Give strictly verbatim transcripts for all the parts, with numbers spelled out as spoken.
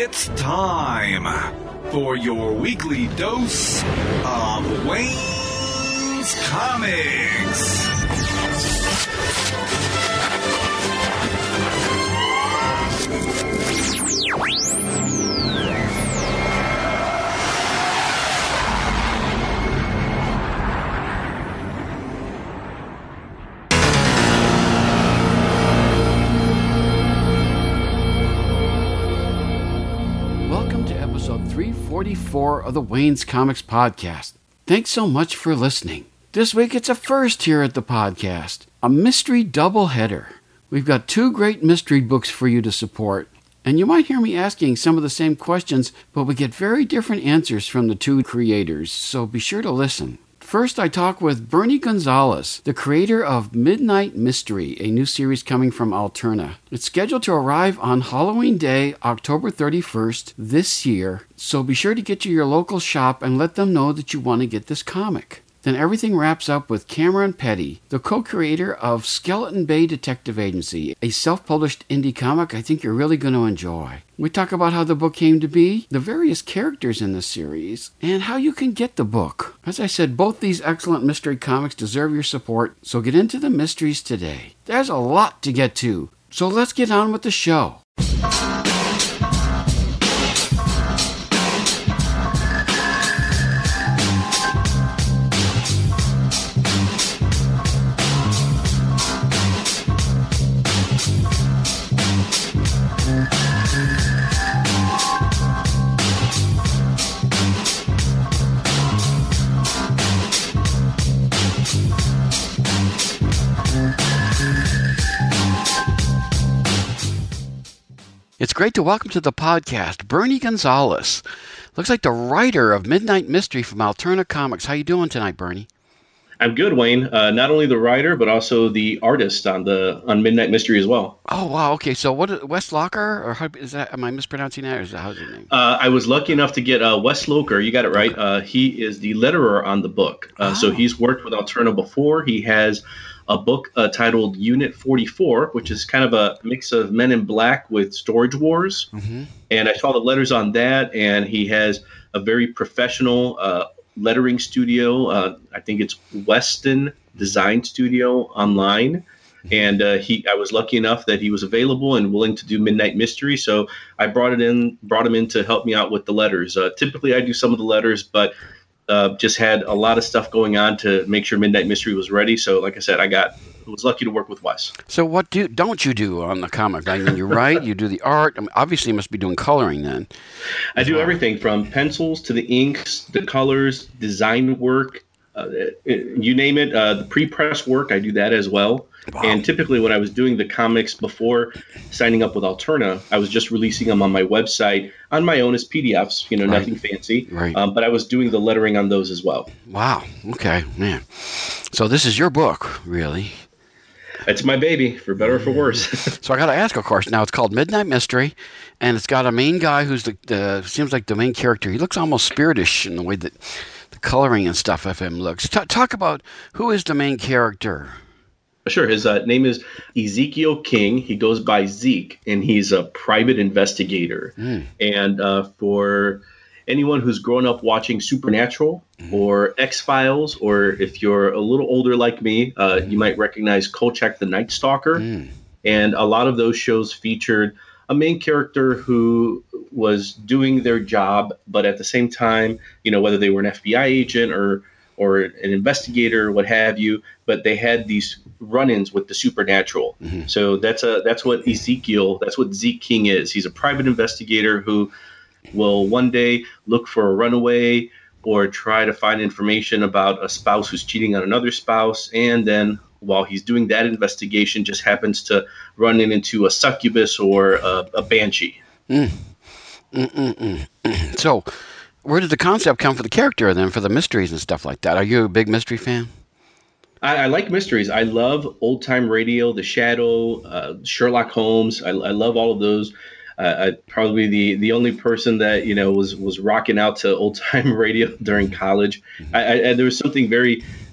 It's time for your weekly dose of Wayne's Comics. three forty-four of the Wayne's Comics Podcast. Thanks so much for listening. This week it's a first here at the podcast, a mystery doubleheader. We've got two great mystery books for you to support, and you might hear me asking some of the same questions, but we get very different answers from the two creators, so be sure to listen. First, I talk with Bernie Gonzalez, the creator of Midnight Mystery, a new series coming from Alterna. It's scheduled to arrive on Halloween Day, October thirty-first, this year, so be sure to get to your local shop and let them know that you want to get this comic. Then everything wraps up with Cameron Petty, the co-creator of Skeleton Bay Detective Agency, a self-published indie comic I think you're really going to enjoy. We talk about how the book came to be, the various characters in the series, and how you can get the book. As I said, both these excellent mystery comics deserve your support, so get into the mysteries today. There's a lot to get to, so let's get on with the show. It's great to welcome to the podcast Bernie Gonzalez. Looks like the writer of Midnight Mystery from Alterna Comics. How you doing tonight, Bernie? I'm good, Wayne. Uh, not only the writer, but also the artist on the on Midnight Mystery as well. Oh wow, okay. So what? Wes Locker, or how, is that? Am I mispronouncing that? Or is that how's his name? Uh, I was lucky enough to get uh, Wes Loker. You got it right. Okay. Uh, he is the letterer on the book. Uh, oh. So he's worked with Alterna before. He has a book uh, titled Unit forty-four, which is kind of a mix of Men in Black with Storage Wars. Mm-hmm. And I saw the letters on that, and he has a very professional uh, lettering studio. Uh, I think it's Weston Design Studio online. And uh, he, I was lucky enough that he was available and willing to do Midnight Mystery. So I brought it in, brought him in to help me out with the letters. Uh, typically, I do some of the letters, but Uh, just had a lot of stuff going on to make sure Midnight Mystery was ready. So, like I said, I got was lucky to work with Wes. So, what do don't you do on the comic? I mean, you write, you do the art. I mean, obviously, you must be doing coloring then. I do well. everything from pencils to the inks, the colors, design work, uh, you name it. Uh, the pre-press work, I do that as well. Wow. And typically, when I was doing the comics before signing up with Alterna, I was just releasing them on my website on my own as P D Fs, you know, right. nothing fancy. Right. Um, but I was doing the lettering on those as well. Wow. Okay, man. So this is your book, really. It's my baby, for better or for worse. So I got to ask, of course, now it's called Midnight Mystery, and it's got a main guy who's the, the seems like the main character. He looks almost spiritish in the way that the coloring and stuff of him looks. T- talk about who is the main character. Sure. His uh, name is Ezekiel King. He goes by Zeke, and he's a private investigator. Mm. And uh, for anyone who's grown up watching Supernatural mm. or X-Files, or if you're a little older like me, uh, mm. you might recognize Kolchak the Night Stalker. Mm. And a lot of those shows featured a main character who was doing their job, but at the same time, you know, whether they were an F B I agent or or an investigator, what have you, but they had these run-ins with the supernatural. Mm-hmm. So that's a that's what Ezekiel, that's what Zeke King is. He's a private investigator who will one day look for a runaway or try to find information about a spouse who's cheating on another spouse, and then while he's doing that investigation, just happens to run in into a succubus or a, a banshee. Mm. So where did the concept come for the character then, for the mysteries and stuff like that? Are you a big mystery fan? I, I like mysteries. I love old-time radio, The Shadow, uh, Sherlock Holmes. I, I love all of those. Uh, I probably the the only person that you know was was rocking out to old-time radio during college. I, I, there was something very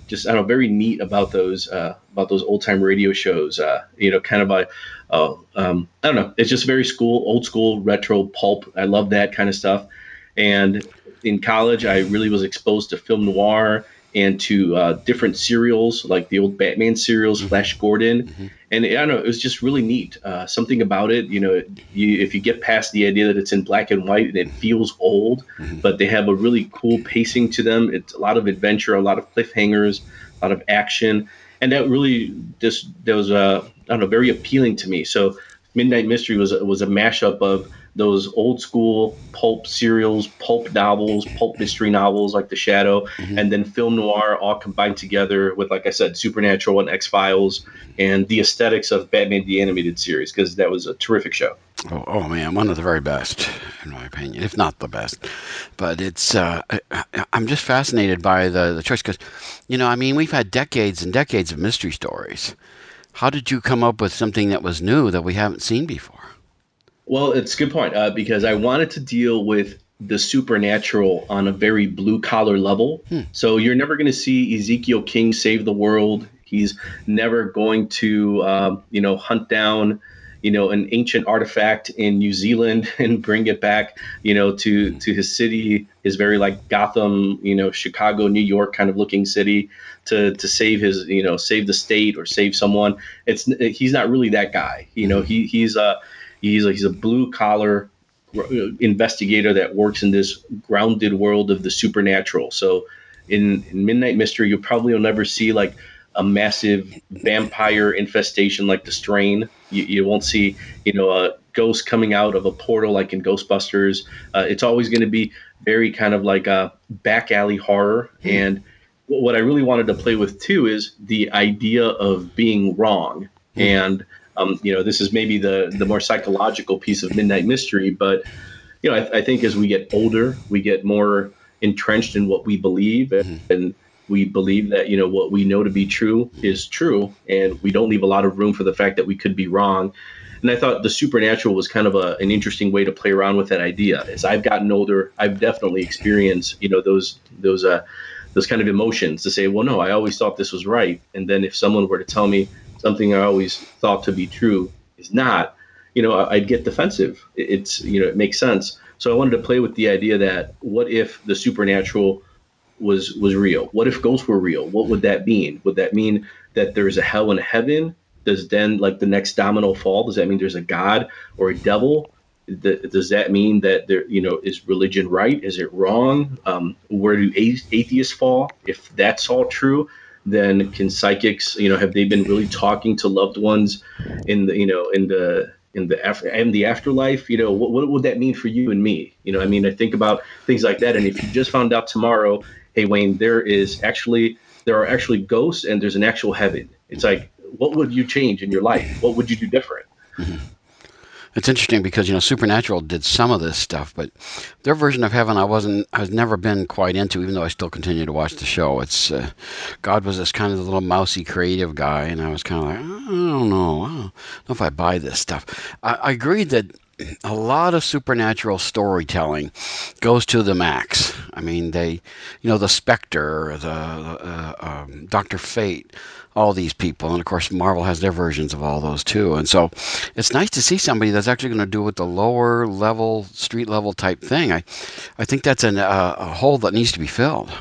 just I don't know, very neat about those uh, about those old time radio shows. Uh, you know, kind of a uh, um, I don't know. It's just very school, old school, retro pulp. I love that kind of stuff. And in college, I really was exposed to film noir and to uh, different serials like the old Batman serials, mm-hmm. Flash Gordon. Mm-hmm. And I don't know, it was just really neat. Uh, something about it, you know, you, if you get past the idea that it's in black and white and it feels old, mm-hmm. but they have a really cool pacing to them. It's a lot of adventure, a lot of cliffhangers, a lot of action. And that really just, that was, uh, I don't know, very appealing to me. So Midnight Mystery was, was a mashup of those old school pulp serials, pulp novels, pulp mystery novels like The Shadow, mm-hmm. and then film noir all combined together with, like I said, Supernatural and X-Files and the aesthetics of Batman the Animated Series, because that was a terrific show. Oh, oh, man, one of the very best, in my opinion, if not the best. But it's, uh, I, I'm just fascinated by the, the choice because, you know, I mean, we've had decades and decades of mystery stories. How did you come up with something that was new that we haven't seen before? Well, it's a good point uh, because I wanted to deal with the supernatural on a very blue collar level. Hmm. So you're never going to see Ezekiel King save the world. He's never going to, um, you know, hunt down, you know, an ancient artifact in New Zealand and bring it back, you know, to, to his city, his very like Gotham, you know, Chicago, New York kind of looking city to, to save his, you know, save the state or save someone. It's he's not really that guy. You know, he he's a he's a, he's a blue collar investigator that works in this grounded world of the supernatural. So in, in Midnight Mystery, you probably will never see like a massive vampire infestation like the Strain. You, you won't see, you know, a ghost coming out of a portal like in Ghostbusters. Uh, it's always going to be very kind of like a back alley horror. Mm. And what I really wanted to play with too is the idea of being wrong. Mm. And um, you know, this is maybe the the more psychological piece of Midnight Mystery, but you know, I, I think as we get older, we get more entrenched in what we believe, and, mm. and we believe that, you know, what we know to be true is true, and we don't leave a lot of room for the fact that we could be wrong. And I thought the supernatural was kind of a, an interesting way to play around with that idea. As I've gotten older, I've definitely experienced, you know, those those uh, those kind of emotions to say, well, no, I always thought this was right. And then if someone were to tell me something I always thought to be true is not, you know, I'd get defensive. It's, you know, it makes sense. So I wanted to play with the idea that what if the supernatural was was real? What if ghosts were real? What would that mean? Would that mean that there's a hell and a heaven? Does then, like, the next domino fall? Does that mean there's a God or a devil? Does that mean that there, you know, is religion right? Is it wrong? Um, where do atheists fall? If that's all true, then can psychics, you know, have they been really talking to loved ones in the, you know, in the in the after in the afterlife? You know, what, what would that mean for you and me? You know, I mean, I think about things like that. And if you just found out tomorrow, hey, Wayne, there is actually there are actually ghosts and there's an actual heaven. It's like, what would you change in your life? What would you do different? Mm-hmm. It's interesting because, you know, Supernatural did some of this stuff, but their version of heaven I wasn't, I've never been quite into, even though I still continue to watch the show. It's, uh, God was this kind of little mousy creative guy, and I was kind of like, I don't know, I don't know if I buy this stuff. I, I agree that a lot of supernatural storytelling goes to the max. I mean, they, you know, the Spectre, the uh, um, Doctor Fate, all these people, and of course Marvel has their versions of all those too. And so it's nice to see somebody that's actually going to do it the lower level, street level type thing. I, I think that's an, uh, a hole that needs to be filled.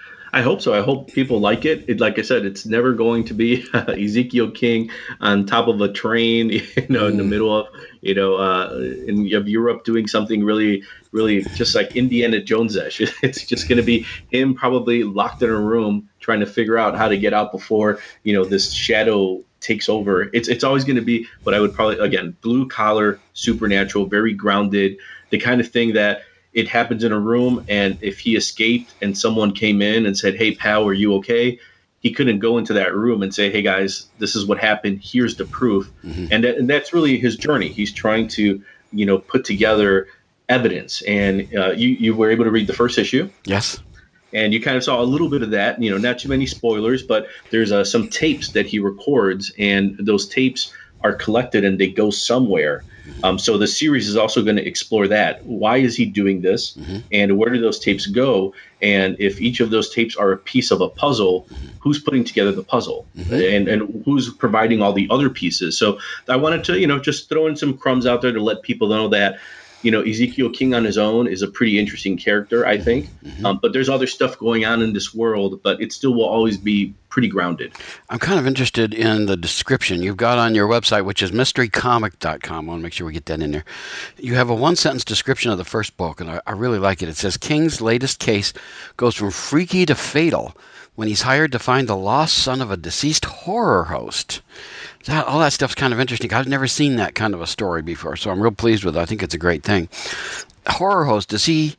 I hope so. I hope people like it. it. Like I said, it's never going to be uh, Ezekiel King on top of a train, you know, mm. in the middle of, you know, uh, in of Europe doing something really, really just like Indiana Jones-ish. It's just going to be him probably locked in a room trying to figure out how to get out before, you know, this shadow takes over. It's it's always going to be, but I would probably, again, blue collar, supernatural, very grounded, the kind of thing that it happens in a room, and if he escaped and someone came in and said, hey, pal, are you okay? He couldn't go into that room and say, hey, guys, this is what happened. Here's the proof. Mm-hmm. And, that, and that's really his journey. He's trying to, you know, put together evidence. And uh, you, you were able to read the first issue. Yes. And you kind of saw a little bit of that, you know, not too many spoilers, but there's uh, some tapes that he records, and those tapes are collected and they go somewhere. Um, so the series is also going to explore that. Why is he doing this? Mm-hmm. And where do those tapes go? And if each of those tapes are a piece of a puzzle, who's putting together the puzzle? Mm-hmm. And and who's providing all the other pieces? So I wanted to, you know, just throw in some crumbs out there to let people know that, you know, Ezekiel King on his own is a pretty interesting character, I think. Mm-hmm. Um, but there's other stuff going on in this world, but it still will always be pretty grounded. I'm kind of interested in the description you've got on your website, which is mystery comic dot com. I want to make sure we get that in there. You have a one-sentence description of the first book, and I, I really like it. It says, King's latest case goes from freaky to fatal when he's hired to find the lost son of a deceased horror host. That, all that stuff's kind of interesting. I've never seen that kind of a story before, so I'm real pleased with it. I think it's a great thing. Horror host, does he...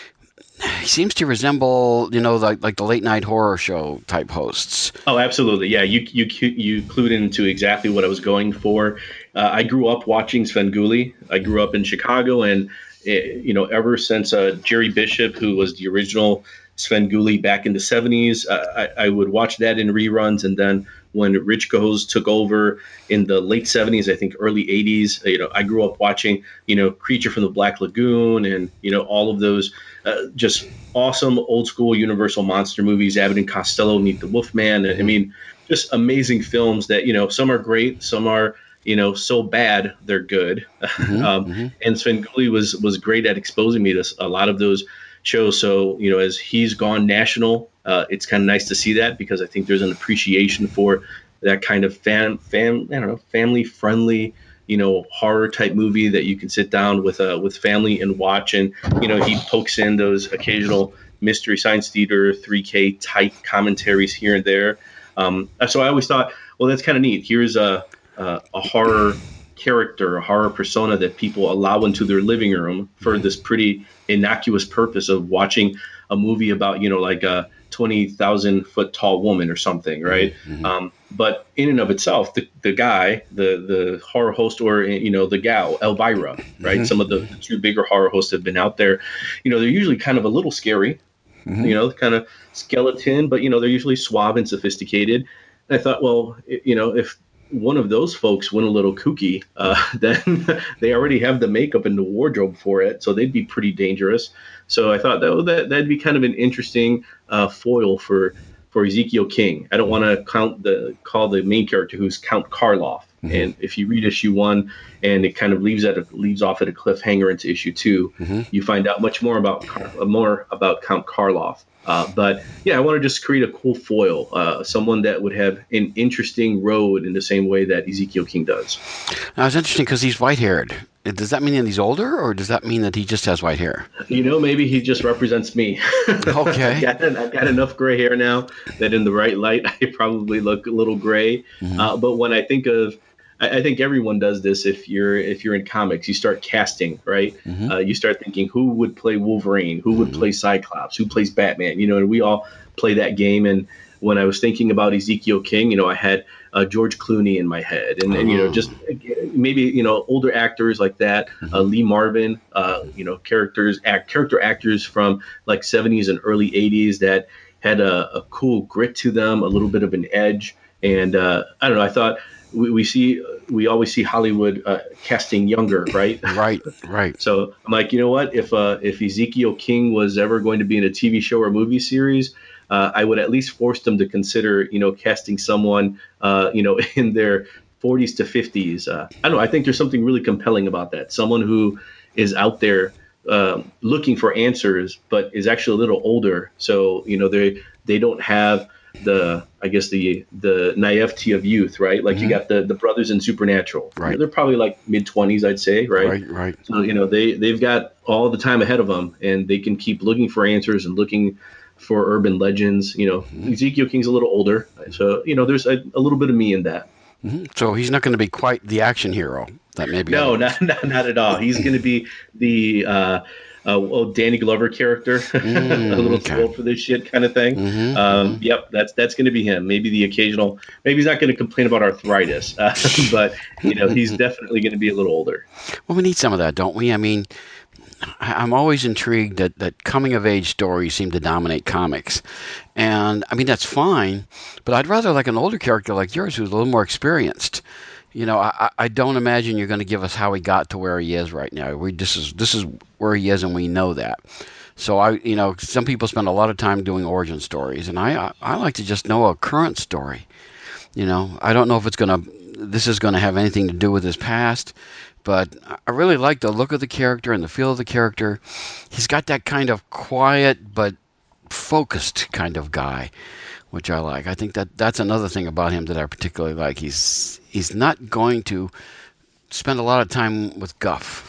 He seems to resemble, you know, like like the late night horror show type hosts. Oh, absolutely. Yeah, you you you clued into exactly what I was going for. Uh, I grew up watching Svengoolie. I grew up in Chicago, and it, you know, ever since uh, Jerry Bishop, who was the original Svengoolie back in the seventies, uh, I, I would watch that in reruns, and then when Rich Goes took over in the late seventies, I think early eighties, you know, I grew up watching, you know, Creature from the Black Lagoon and, you know, all of those uh, just awesome old school Universal monster movies, Abbott and Costello, Meet the Wolfman. I mean, just amazing films that, you know, some are great, some are, you know, so bad they're good. Mm-hmm, um, mm-hmm. And Svengoolie was, was great at exposing me to a lot of those shows. So, you know, as he's gone national, uh, it's kind of nice to see that, because I think there's an appreciation for that kind of fan, fan, I don't know, family friendly, you know, horror type movie that you can sit down with uh, with family and watch. And, you know, he pokes in those occasional Mystery Science Theater three K type commentaries here and there. Um, so I always thought, well, that's kind of neat. Here's a, a, a horror character, a horror persona that people allow into their living room for this pretty innocuous purpose of watching a movie about, you know, like a twenty thousand foot tall woman or something, right? Mm-hmm. Um, but in and of itself, the, the guy, the the horror host, or, you know, the gal, Elvira, right? Mm-hmm. Some of the, the two bigger horror hosts have been out there. You know, they're usually kind of a little scary, mm-hmm. you know, kind of skeleton, but, you know, they're usually suave and sophisticated. And I thought, well, you know, if one of those folks went a little kooky, uh, then they already have the makeup and the wardrobe for it, so they'd be pretty dangerous. So I thought that, oh, that that'd be kind of an interesting uh, foil for for Ezekiel King. I don't want to count the call the main character, who's Count Karloff. Mm-hmm. And if you read issue one, and it kind of leaves at a, leaves off at a cliffhanger into issue two, mm-hmm. you find out much more about more about Count Karloff. Uh, but yeah, I want to just create a cool foil, uh, someone that would have an interesting road in the same way that Ezekiel King does. Now, it's interesting because he's white-haired. Does that mean that he's older, or does that mean that he just has white hair? You know, maybe he just represents me. Okay. I've, got, I've got enough gray hair now that in the right light, I probably look a little gray. Mm-hmm. Uh, but when I think of I think everyone does this. If you're if you're in comics, you start casting, right? Mm-hmm. Uh, you start thinking, who would play Wolverine? Who would mm-hmm. play Cyclops? Who plays Batman? You know, and we all play that game. And when I was thinking about Ezekiel King, you know, I had uh, George Clooney in my head, and, oh. and you know, just maybe you know older actors like that, mm-hmm. uh, Lee Marvin, uh, you know, characters act character actors from like seventies and early eighties that had a, a cool grit to them, a little bit of an edge, and uh, I don't know. I thought. We, we see, we always see Hollywood uh, casting younger, right? Right, right. So I'm like, you know what? If uh, if Ezekiel King was ever going to be in a T V show or movie series, uh, I would at least force them to consider, you know, casting someone, uh, you know, in their forties to fifties. Uh, I don't know. I think there's something really compelling about that. Someone who is out there uh, looking for answers, but is actually a little older. So, you know, they they don't have the I guess the the naivety of youth, right? Like mm-hmm. you got the the brothers in Supernatural, right? You know, they're probably like mid twenties, I'd say, right? Right, right. So you know they they've got all the time ahead of them, and they can keep looking for answers and looking for urban legends. You know, mm-hmm. Ezekiel King's a little older, so you know there's a, a little bit of me in that. Mm-hmm. So he's not going to be quite the action hero that maybe. No, not, not not at all. He's going to be the. Uh, Uh, oh, Danny Glover character, mm, a little okay. too old for this shit kind of thing. Mm-hmm, um, mm-hmm. Yep, that's that's going to be him. Maybe the occasional. Maybe he's not going to complain about arthritis, uh, but you know he's definitely going to be a little older. Well, we need some of that, don't we? I mean, I'm always intrigued that, that coming of age stories seem to dominate comics, and I mean that's fine, but I'd rather like an older character like yours who's a little more experienced. You know, I, I don't imagine you're going to give us how he got to where he is right now. We this is this is where he is, and we know that. So I, you know, some people spend a lot of time doing origin stories, and I I, I like to just know a current story. You know, I don't know if it's going to this is going to have anything to do with his past, but I really like the look of the character and the feel of the character. He's got that kind of quiet but focused kind of guy, which I like. I think that that's another thing about him that I particularly like. He's he's not going to spend a lot of time with guff.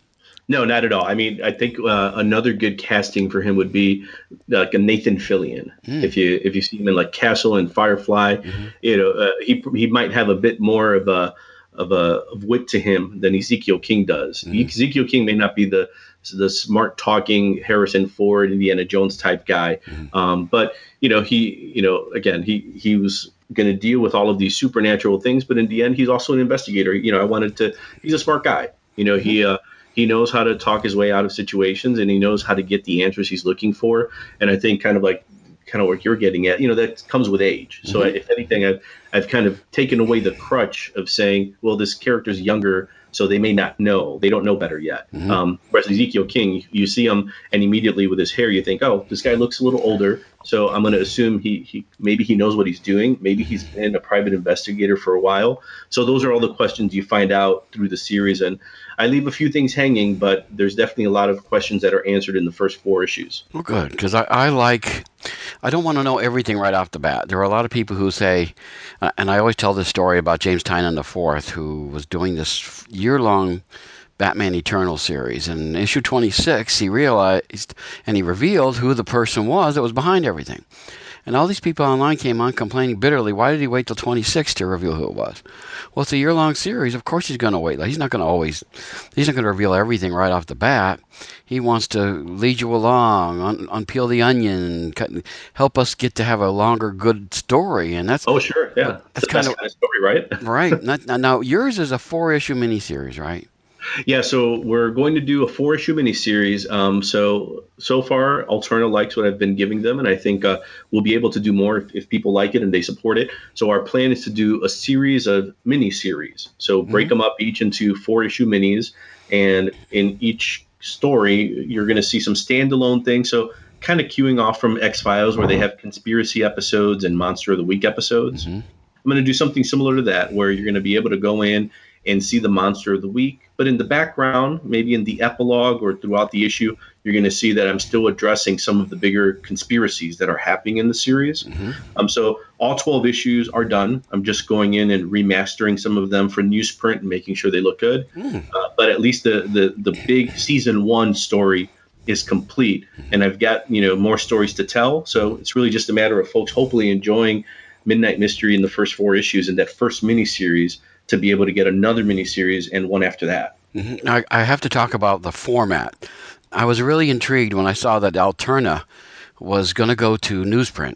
No, not at all. I mean, I think uh, another good casting for him would be like a Nathan Fillion. Mm. If you if you see him in like Castle and Firefly, mm-hmm. you know, uh, he he might have a bit more of a of a of wit to him than Ezekiel King does. Mm. Ezekiel King may not be the the smart talking Harrison Ford, Indiana Jones type guy, mm. um, but you know he you know again he he was going to deal with all of these supernatural things, but in the end he's also an investigator. You know, I wanted to. He's a smart guy. You know, mm-hmm. he. Uh, He knows how to talk his way out of situations, and he knows how to get the answers he's looking for. And I think kind of like kind of what you're getting at, you know, that comes with age. So mm-hmm. if anything, I've, I've kind of taken away the crutch of saying, well, this character's younger, so they may not know. They don't know better yet. Mm-hmm. Um, whereas Ezekiel King, you see him, and immediately with his hair, you think, oh, this guy looks a little older. So I'm going to assume he, he maybe he knows what he's doing. Maybe he's been a private investigator for a while. So those are all the questions you find out through the series. And I leave a few things hanging, but there's definitely a lot of questions that are answered in the first four issues. Well, good, because I, I like, I don't want to know everything right off the bat. There are a lot of people who say, uh, and I always tell this story about James Tynion the fourth, who was doing this year-long Batman Eternal series. And in issue twenty-six, he realized, and he revealed who the person was that was behind everything. And all these people online came on complaining bitterly, why did he wait till twenty-six to reveal who it was? Well, it's a year-long series. Of course he's going to wait. He's not going to always, he's not going to reveal everything right off the bat. He wants to lead you along, un, unpeel the onion, cut, help us get to have a longer, good story. And that's oh, sure, yeah, that's kind of, kind of story, right? Right. Now, now, yours is a four-issue miniseries, right? Yeah, so we're going to do a four-issue miniseries. Um, so so far, Alterna likes what I've been giving them, and I think uh, we'll be able to do more if, if people like it and they support it. So our plan is to do a series of miniseries. So break mm-hmm. them up each into four-issue minis, and in each story, you're going to see some standalone things. So kind of queuing off from X-Files, where they have conspiracy episodes and Monster of the Week episodes. Mm-hmm. I'm going to do something similar to that, where you're going to be able to go in and see the Monster of the Week. But in the background, maybe in the epilogue or throughout the issue, you're going to see that I'm still addressing some of the bigger conspiracies that are happening in the series. Mm-hmm. Um, so all twelve issues are done. I'm just going in and remastering some of them for newsprint and making sure they look good. Mm. Uh, but at least the, the, the big season one story is complete. And I've got, you know, more stories to tell. So it's really just a matter of folks hopefully enjoying Midnight Mystery in the first four issues and that first miniseries, to be able to get another miniseries and one after that. Mm-hmm. I, I have to talk about the format. I was really intrigued when I saw that Alterna was going to go to newsprint.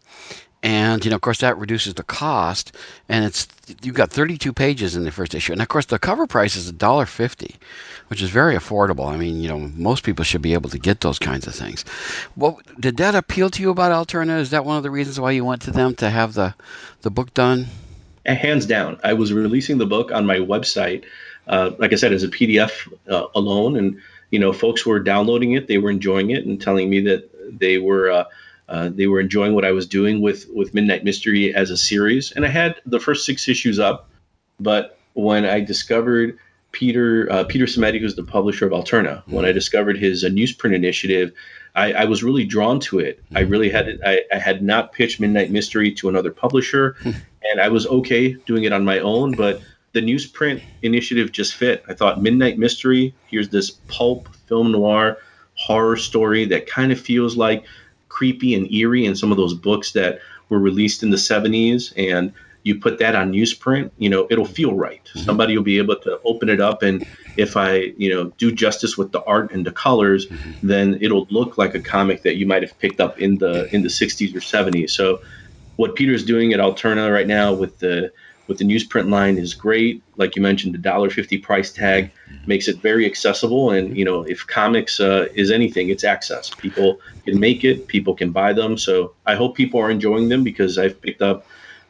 And, you know, of course, that reduces the cost. And it's you've got thirty-two pages in the first issue. And, of course, the cover price is one dollar fifty, which is very affordable. I mean, you know, most people should be able to get those kinds of things. Well, did that appeal to you about Alterna? Is that one of the reasons why you went to them to have the, the book done? Hands down. I was releasing the book on my website, uh, like I said, as a P D F uh, alone. And, you know, folks were downloading it. They were enjoying it and telling me that they were uh, uh, they were enjoying what I was doing with, with Midnight Mystery as a series. And I had the first six issues up. But when I discovered Peter uh, Peter Simeti, who's the publisher of Alterna, mm-hmm. when I discovered his uh, newsprint initiative, I, I was really drawn to it. Mm-hmm. I really had I, I had not pitched Midnight Mystery to another publisher. And I was okay doing it on my own, but the newsprint initiative just fit. I thought Midnight Mystery, here's this pulp film noir horror story that kind of feels like creepy and eerie in some of those books that were released in the seventies. And you put that on newsprint, you know, it'll feel right. Mm-hmm. Somebody will be able to open it up. And if I, you know, do justice with the art and the colors, mm-hmm. then it'll look like a comic that you might have picked up in the in the sixties or seventies. So what Peter's doing at Alterna right now with the with the newsprint line is great. Like you mentioned, the one dollar fifty price tag makes it very accessible. And, you know, if comics uh, is anything, it's access. People can make it. People can buy them. So I hope people are enjoying them, because I've picked up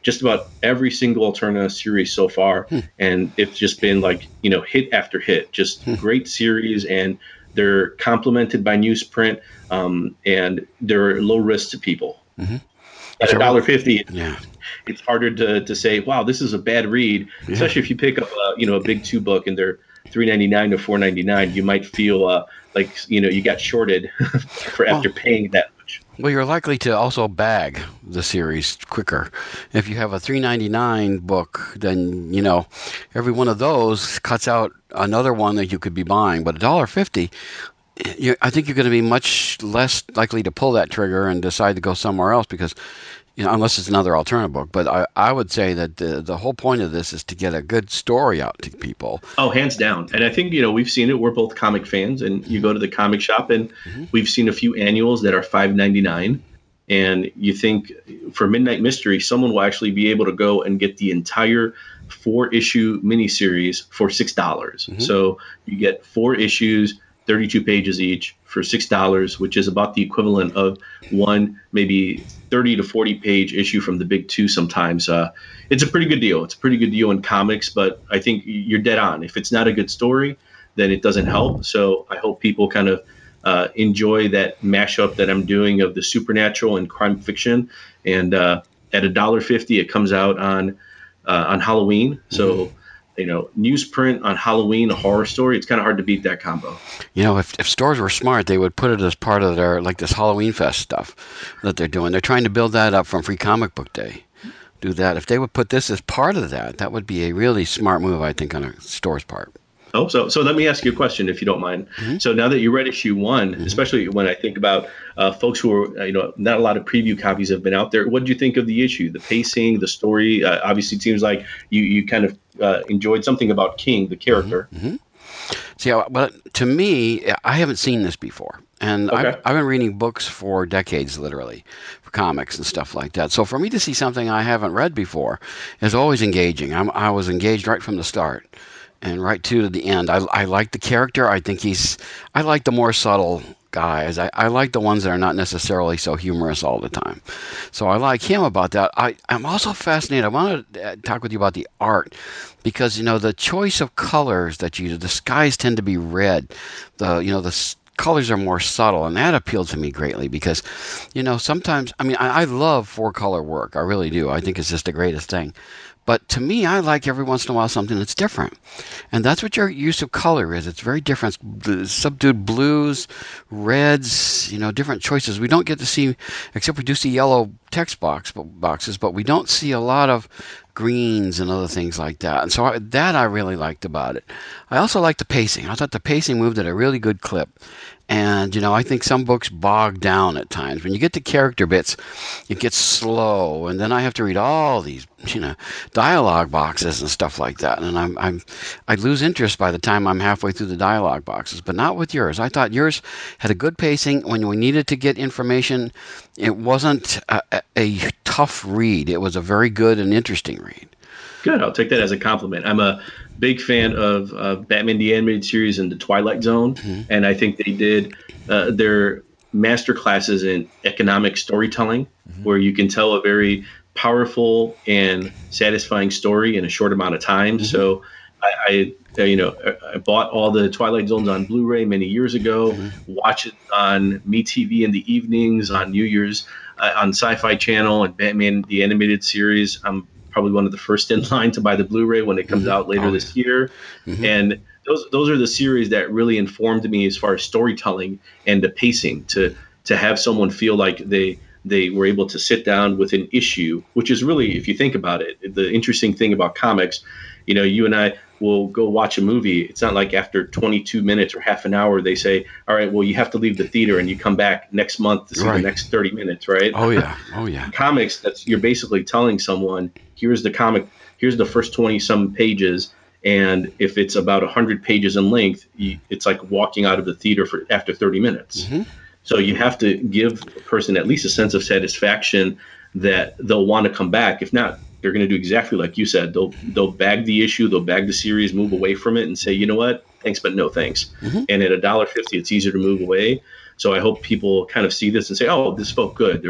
just about every single Alterna series so far, Hmm. and it's just been like, you know, hit after hit, just Hmm. great series, and they're complemented by newsprint, um, and they're low risk to people. Mm-hmm. At a dollar fifty, Yeah. it's harder to, to say, wow, this is a bad read, Yeah. especially if you pick up a, you know, a big two book and they're three ninety-nine to four ninety-nine. You might feel uh, like, you know, you got shorted for after Well, paying that much. Well, you're likely to also bag the series quicker. If you have a three ninety-nine book, then, you know, every one of those cuts out another one that you could be buying. But a dollar fifty, you, I think you're going to be much less likely to pull that trigger and decide to go somewhere else because, you know, unless it's another alternative book. But I, I would say that the, the whole point of this is to get a good story out to people. Oh, hands down. And I think, you know, we've seen it. We're both comic fans, and you go to the comic shop, and Mm-hmm. we've seen a few annuals that are five ninety-nine. And you think for Midnight Mystery, someone will actually be able to go and get the entire four issue miniseries for six dollars. Mm-hmm. So you get four issues, thirty-two pages each for six dollars, which is about the equivalent of one, maybe thirty to forty page issue from the big two sometimes. Uh, it's a pretty good deal. It's a pretty good deal in comics, but I think you're dead on. If it's not a good story, then it doesn't help. So I hope people kind of uh, enjoy that mashup that I'm doing of the supernatural and crime fiction. And uh, at a dollar fifty, it comes out on uh, on Halloween. So. Mm-hmm. You know, newsprint on Halloween, a horror story, it's kind of hard to beat that combo. You know, if, if stores were smart, they would put it as part of their, like this Halloween Fest stuff that they're doing. They're trying to build that up from Free Comic Book Day. Do that. If they would put this as part of that, that would be a really smart move, I think, on a store's part. Oh, so so let me ask you a question, if you don't mind. Mm-hmm. So now that you read issue one, mm-hmm. especially when I think about uh, folks who are, you know, not a lot of preview copies have been out there. What did you think of the issue, the pacing, the story? Uh, obviously, it seems like you, you kind of uh, enjoyed something about King, the character. Mm-hmm. See, but to me, I haven't seen this before. And okay. I've, I've been reading books for decades, literally, for comics and stuff like that. So for me to see something I haven't read before is always engaging. I'm, I was engaged right from the start. And right to the end. I, I like the character. I think he's, I like the more subtle guys. I, I like the ones that are not necessarily so humorous all the time. So I like him about that. I, I'm also fascinated. I want to talk with you about the art because, you know, the choice of colors that you, the skies tend to be red. The, you know, the colors are more subtle, and that appealed to me greatly because, you know, sometimes, I mean, I, I love four color work. I really do. I think it's just the greatest thing. But to me, I like every once in a while something that's different. And that's what your use of color is. It's very different. Subdued blues, reds, you know, different choices. We don't get to see, except we do see yellow text box boxes, but we don't see a lot of greens and other things like that. And so I, that I really liked about it. I also liked the pacing. I thought the pacing moved at a really good clip. And, you know, I think some books bog down at times. When you get to character bits, it gets slow. And then I have to read all these, you know, dialogue boxes and stuff like that. And I'm, I'm, I lose interest by the time I'm halfway through the dialogue boxes, but not with yours. I thought yours had a good pacing. When we needed to get information, it wasn't a, a, a tough read. It was a very good and interesting read. Good. I'll take that as a compliment. I'm a big fan of uh, Batman the Animated Series and the Twilight Zone, mm-hmm. and I think they did uh, their master classes in economic storytelling, mm-hmm. where you can tell a very powerful and satisfying story in a short amount of time. Mm-hmm. So I, I, you know, I bought all the Twilight Zones on Blu-ray many years ago. Mm-hmm. Watch it on MeTV in the evenings, on New Year's, uh, on Sci-Fi Channel, and Batman the Animated Series. I'm probably one of the first in line to buy the Blu-ray when it comes mm-hmm. out later oh, this year. Mm-hmm. And those those are the series that really informed me as far as storytelling and the pacing, to to have someone feel like they they were able to sit down with an issue, which is really, if you think about it, the interesting thing about comics, you know, you and I will go watch a movie. It's not like after twenty-two minutes or half an hour, they say, all right, well, you have to leave the theater and you come back next month to see right. the next thirty minutes, right? Oh, yeah. Oh, yeah. Comics, that's you're basically telling someone, here's the comic, here's the first twenty-some pages, and if it's about one hundred pages in length, you, it's like walking out of the theater for after thirty minutes. Mm-hmm. So you have to give a person at least a sense of satisfaction that they'll want to come back. If not, they're going to do exactly like you said. They'll they'll bag the issue, they'll bag the series, move away from it, and say, you know what, thanks but no thanks. Mm-hmm. And at a dollar fifty, it's easier to move away. So I hope people kind of see this and say, oh, this felt good. There was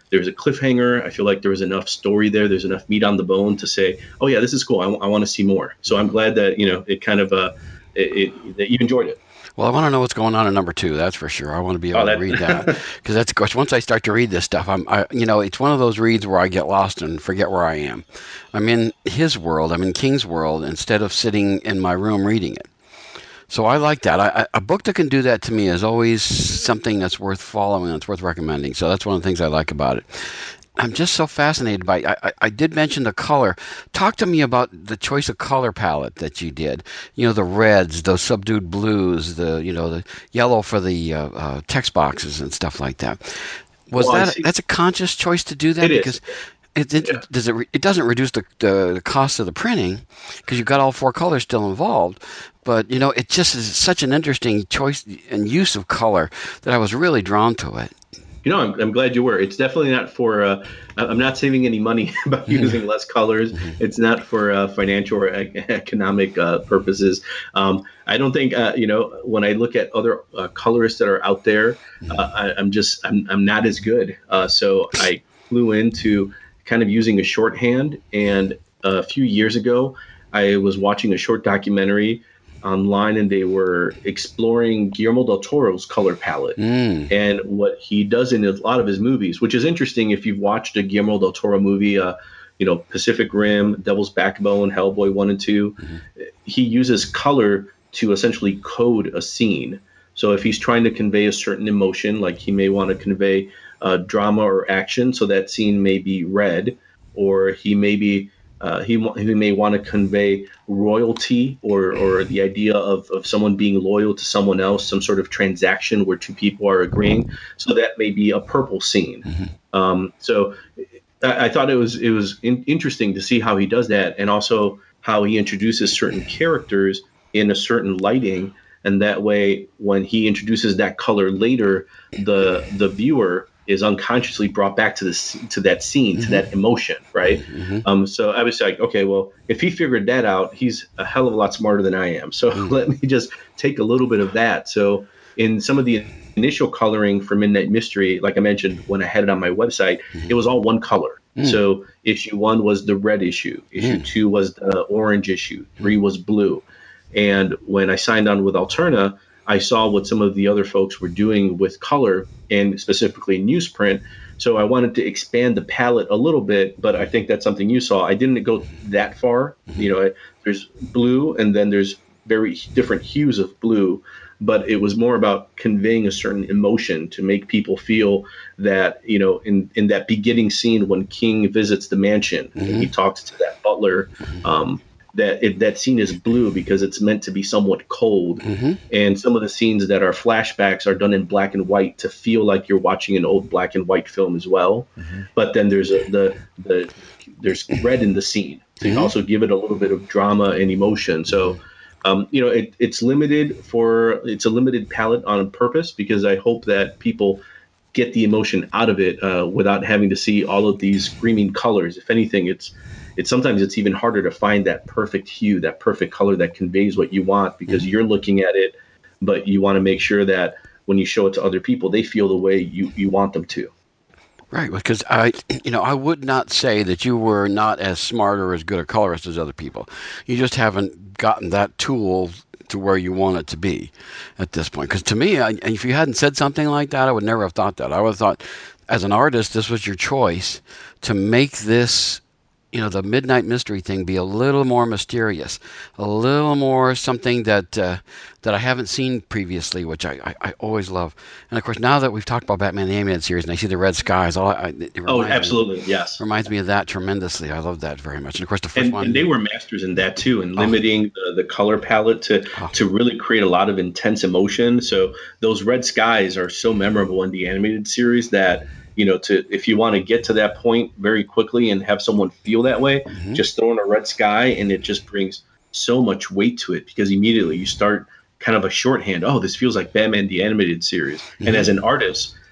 there was a cliffhanger. I feel like there was enough story there. There's enough meat on the bone to say, oh yeah, this is cool. I, w- I want to see more. So I'm glad that, you know, it kind of, uh, it, it, that you enjoyed it. Well, I want to know what's going on in number two. That's for sure. I want to be able Oh, that- to read that because that's of course once I start to read this stuff, I'm, I, you know, it's one of those reads where I get lost and forget where I am. I'm in his world. I'm in King's world instead of sitting in my room reading it. So I like that. I, I, a book that can do that to me is always something that's worth following. That's worth recommending. So that's one of the things I like about it. I'm just so fascinated by I, I, I did mention the color. Talk to me about the choice of color palette that you did. You know, the reds, those subdued blues, the you know the yellow for the uh, uh, text boxes and stuff like that. Was Well, I that see- that's a conscious choice to do that? It is. Because it, it Yeah. does it re- it doesn't reduce the, the, the cost of the printing because you've got all four colors still involved. But you know, it just is such an interesting choice and use of color that I was really drawn to it. You know, I'm, I'm glad you were. It's definitely not for, uh, I'm not saving any money by using less colors. It's not for uh, financial or e- economic uh, purposes. Um, I don't think, uh, you know, when I look at other uh, colorists that are out there, uh, I, I'm just, I'm, I'm not as good. Uh, so I flew into kind of using a shorthand. And a few years ago, I was watching a short documentary online, and they were exploring Guillermo del Toro's color palette Mm. and what he does in a lot of his movies, which is interesting if you've watched a Guillermo del Toro movie, uh, you know, Pacific Rim, Devil's Backbone, Hellboy one and two. Mm-hmm. He uses color to essentially code a scene. So if he's trying to convey a certain emotion, like he may want to convey uh, drama or action, so that scene may be red, or he may be Uh, he, he may want to convey royalty or, or the idea of, of someone being loyal to someone else, some sort of transaction where two people are agreeing. So that may be a purple scene. Mm-hmm. Um, so I, I thought it was it was in, interesting to see how he does that, and also how he introduces certain characters in a certain lighting. And that way, when he introduces that color later, the the viewer is unconsciously brought back to this to that scene, mm-hmm. to that emotion, right? Mm-hmm. Um, so I was like, okay, well, if he figured that out, he's a hell of a lot smarter than I am. So mm-hmm. let me just take a little bit of that. So in some of the initial coloring for Midnight Mystery, like I mentioned, when I had it on my website, mm-hmm. it was all one color. Mm-hmm. So issue one was the red issue, issue mm-hmm. two was the orange issue, three was blue. And when I signed on with Alterna, I saw what some of the other folks were doing with color and specifically newsprint. So I wanted to expand the palette a little bit, but I think that's something you saw. I didn't go that far. You know, there's blue and then there's very different hues of blue, but it was more about conveying a certain emotion to make people feel that, you know, in, in that beginning scene when King visits the mansion, mm-hmm. and he talks to that butler, um, that it, that scene is blue because it's meant to be somewhat cold. Mm-hmm. And some of the scenes that are flashbacks are done in black and white to feel like you're watching an old black and white film as well. Mm-hmm. But then there's a, the the there's red in the scene to mm-hmm. also give it a little bit of drama and emotion. So, um, you know, it, it's limited for it's a limited palette on purpose because I hope that people get the emotion out of it uh, without having to see all of these screaming colors. If anything, it's It's sometimes it's even harder to find that perfect hue, that perfect color that conveys what you want because mm-hmm. you're looking at it, but you want to make sure that when you show it to other people, they feel the way you, you want them to. Right, because I, you know, I would not say that you were not as smart or as good a colorist as other people. You just haven't gotten that tool to where you want it to be at this point. Because to me, I, if you hadn't said something like that, I would never have thought that. I would have thought, as an artist, this was your choice to make this, you know, the Midnight Mystery thing be a little more mysterious, a little more something that uh, that I haven't seen previously, which I, I, I always love. And of course, now that we've talked about Batman the Animated Series and I see the red skies, all I, it oh, absolutely, me, yes, reminds me of that tremendously. I love that very much. And of course, the first and, one, and they were masters in that too, in limiting oh. the, the color palette to oh. to really create a lot of intense emotion. So those red skies are so memorable in the animated series that, you know, to if you want to get to that point very quickly and have someone feel that way, mm-hmm. just throw in a red sky and it just brings so much weight to it because immediately you start kind of a shorthand. Oh, this feels like Batman the Animated Series. Mm-hmm. And as an artist,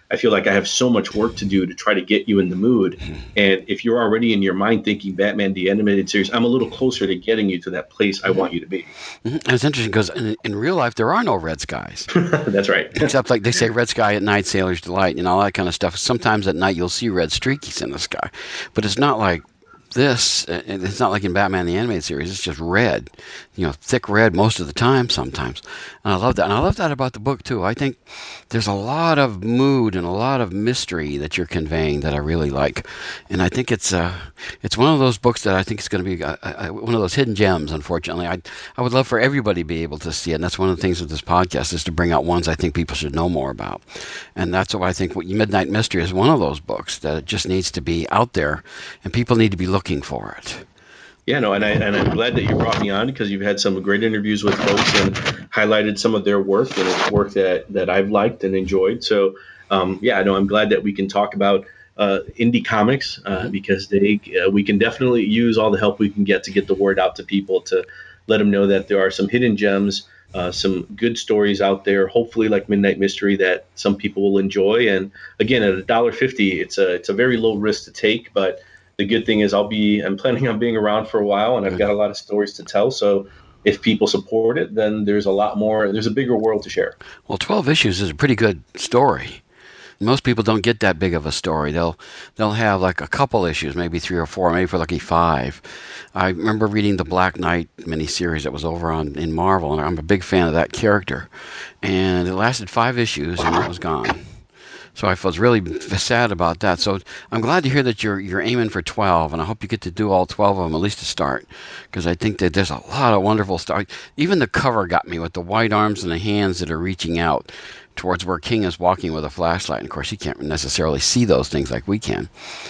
I feel like I have so much work to do to try to get you in the mood. And if you're already in your mind thinking Batman the Animated Series, I'm a little closer to getting you to that place I want you to be. Mm-hmm. And it's interesting because in, in real life, there are no red skies. That's right. Except like they say, red sky at night, sailor's delight, and all that kind of stuff. Sometimes at night you'll see red streakies in the sky. But it's not like this. It's not like in Batman the Animated Series. It's just red. You know, thick red most of the time sometimes. And I love that. And I love that about the book, too. I think there's a lot of mood and a lot of mystery that you're conveying that I really like. And I think it's uh, it's one of those books that I think is going to be a, a, one of those hidden gems, unfortunately. I I would love for everybody to be able to see it. And that's one of the things with this podcast is to bring out ones I think people should know more about. And that's what I think Midnight Mystery is one of those books that it just needs to be out there and people need to be looking for it. Yeah, no, and, I, and I'm glad that you brought me on because you've had some great interviews with folks and highlighted some of their work, and it's work that, that I've liked and enjoyed. So, um, yeah, no, I'm glad that we can talk about uh, indie comics uh, because they uh, we can definitely use all the help we can get to get the word out to people, to let them know that there are some hidden gems, uh, some good stories out there, hopefully like Midnight Mystery, that some people will enjoy. And again, at a dollar fifty, it's a it's a very low risk to take, but the good thing is I'll be, I'm planning on being around for a while, and I've got a lot of stories to tell. So if people support it, then there's a lot more, there's a bigger world to share. Well, twelve issues is a pretty good story. Most people don't get that big of a story. They'll they'll have like a couple issues, maybe three or four, maybe for lucky five. I remember reading the Black Knight miniseries that was over on in Marvel, and I'm a big fan of that character. And it lasted five issues, and it was gone. So I was really sad about that. So I'm glad to hear that you're you're aiming for twelve, and I hope you get to do all twelve of them at least to start, because I think that there's a lot of wonderful stuff. Even the cover got me with the white arms and the hands that are reaching out towards where King is walking with a flashlight. And of course, he can't necessarily see those things like we can.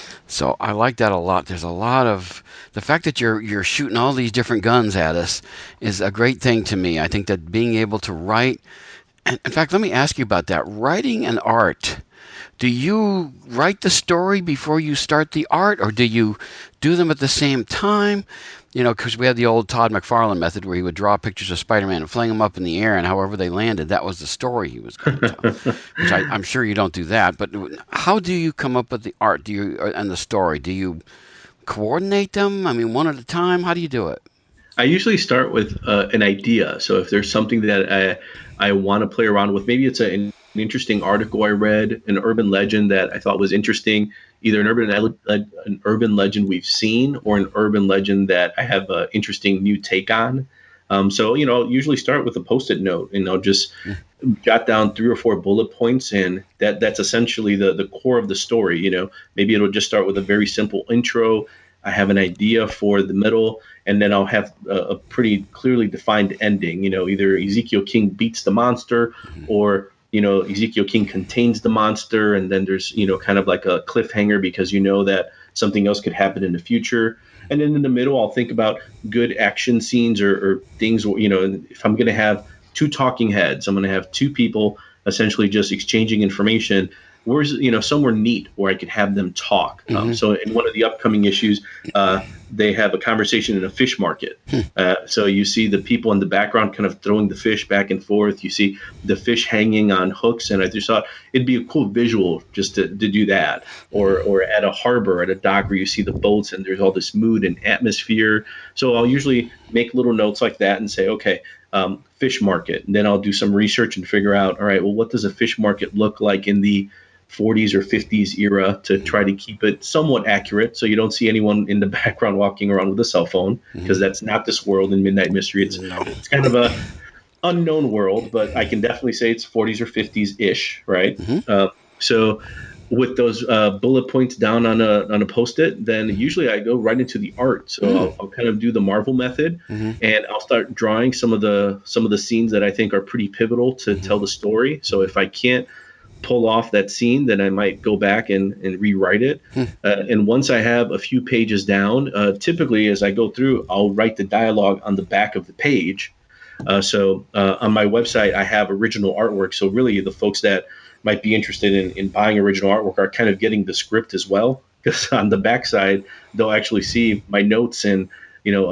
So I like that a lot. There's a lot of the fact that you're you're shooting all these different guns at us is a great thing to me. I think that being able to write, and in fact, let me ask you about that. Writing and art. Do you write the story before you start the art, or do you do them at the same time? You know, because we had the old Todd McFarlane method where he would draw pictures of Spider-Man and fling them up in the air, and however they landed, that was the story he was going to tell. Which I, I'm sure you don't do that. But how do you come up with the art? Do you and the story? Do you coordinate them? I mean, one at a time. How do you do it? I usually start with uh, an idea. So if there's something that I I want to play around with, maybe it's a, an interesting article I read, an urban legend that I thought was interesting, either an urban an urban legend we've seen or an urban legend that I have an interesting new take on. Um, so, you know, I'll usually start with a Post-it note, and I'll just jot down three or four bullet points, and that that's essentially the, the core of the story. You know, maybe it'll just start with a very simple intro. I have an idea for the middle, and then I'll have a, a pretty clearly defined ending. You know, either Ezekiel King beats the monster, or you know, Ezekiel King contains the monster, and then there's, you know, kind of like a cliffhanger because you know that something else could happen in the future. And then in the middle, I'll think about good action scenes or, or things, you know, if I'm going to have two talking heads, I'm going to have two people essentially just exchanging information. Where's, you know, somewhere neat where I could have them talk. Mm-hmm. Um, so in one of the upcoming issues, uh, they have a conversation in a fish market. Uh, so you see the people in the background kind of throwing the fish back and forth. You see the fish hanging on hooks. And I just thought it'd be a cool visual just to, to do that. Or or at a harbor, at a dock where you see the boats and there's all this mood and atmosphere. So I'll usually make little notes like that and say, okay, um, fish market. And then I'll do some research and figure out, all right, well, what does a fish market look like in the forties or fifties era to try to keep it somewhat accurate, so you don't see anyone in the background walking around with a cell phone, because that's not this world in Midnight Mystery. It's no. It's kind of a unknown world, but I can definitely say it's forties or fifties ish, right? Mm-hmm. Uh, so with those uh, bullet points down on a on a Post-it, then usually I go right into the art. So mm-hmm. I'll, I'll kind of do the Marvel method, mm-hmm. and I'll start drawing some of the some of the scenes that I think are pretty pivotal to mm-hmm. tell the story. So if I can't pull off that scene, then I might go back and, and rewrite it. Hmm. Uh, and once I have a few pages down, uh, typically as I go through, I'll write the dialogue on the back of the page. Uh, so uh, on my website, I have original artwork. So really the folks that might be interested in, in buying original artwork are kind of getting the script as well, because on the backside, they'll actually see my notes and, you know, uh,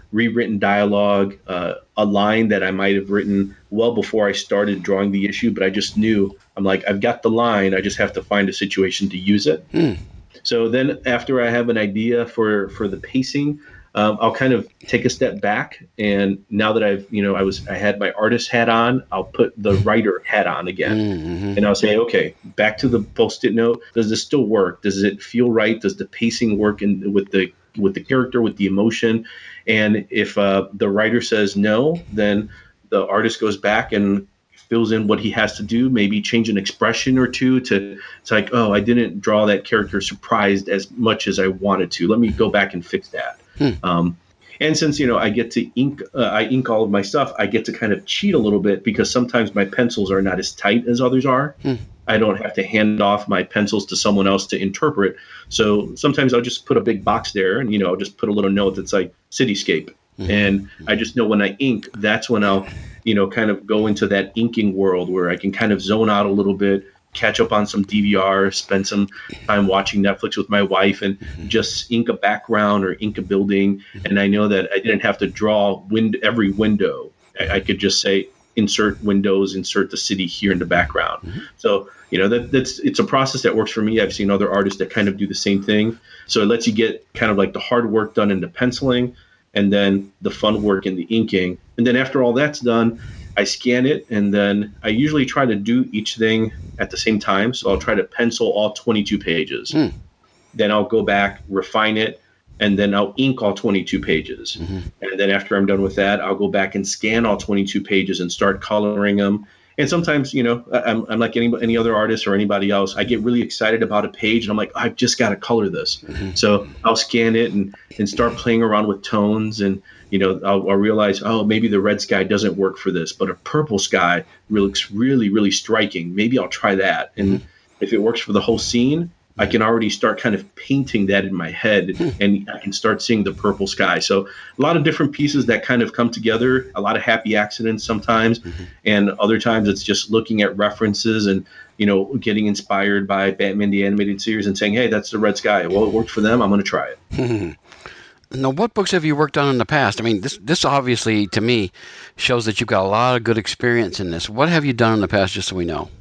rewritten dialogue, uh, a line that I might have written well before I started drawing the issue, but I just knew, I'm like, I've got the line, I just have to find a situation to use it. Hmm. So then after I have an idea for, for the pacing, um, I'll kind of take a step back. And now that I've, you know, I was, I had my artist hat on, I'll put the writer hat on again. Mm-hmm. And I'll say, okay, back to the Post-it note. Does this still work? Does it feel right? Does the pacing work in with the, with the character, with the emotion? And if uh, the writer says no, then the artist goes back and fills in what he has to do, maybe change an expression or two to, it's like, oh, I didn't draw that character surprised as much as I wanted to. Let me go back and fix that. Hmm. Um, and since, you know, I get to ink, uh, I ink all of my stuff, I get to kind of cheat a little bit because sometimes my pencils are not as tight as others are. Hmm. I don't have to hand off my pencils to someone else to interpret. So sometimes I'll just put a big box there and, you know, I'll just put a little note that's like cityscape. Mm-hmm. And I just know when I ink, that's when I'll, you know, kind of go into that inking world where I can kind of zone out a little bit, catch up on some D V R, spend some time watching Netflix with my wife and mm-hmm. just ink a background or ink a building. Mm-hmm. And I know that I didn't have to draw wind every window. I, I could just say, insert windows, insert the city here in the background. Mm-hmm. So, you know, that, that's, it's a process that works for me. I've seen other artists that kind of do the same thing. So it lets you get kind of like the hard work done in the penciling and then the fun work in the inking. And then after all that's done, I scan it. And then I usually try to do each thing at the same time. So I'll try to pencil all twenty-two pages. Mm. Then I'll go back, refine it, and then I'll ink all twenty-two pages. Mm-hmm. And then after I'm done with that, I'll go back and scan all twenty-two pages and start coloring them. And sometimes, you know, I'm, I'm like any any other artist or anybody else. I get really excited about a page and I'm like, I've just got to color this. Mm-hmm. So I'll scan it and, and start playing around with tones. And, you know, I'll, I'll realize, oh, maybe the red sky doesn't work for this, but a purple sky looks really, really striking. Maybe I'll try that. And mm-hmm. if it works for the whole scene, I can already start kind of painting that in my head and I can start seeing the purple sky. So a lot of different pieces that kind of come together, a lot of happy accidents sometimes. Mm-hmm. And other times it's just looking at references and, you know, getting inspired by Batman the Animated Series and saying, hey, that's the red sky. Well, it worked for them. I'm going to try it. Mm-hmm. Now, what books have you worked on in the past? I mean, this this obviously, to me, shows that you've got a lot of good experience in this. What have you done in the past, just so we know?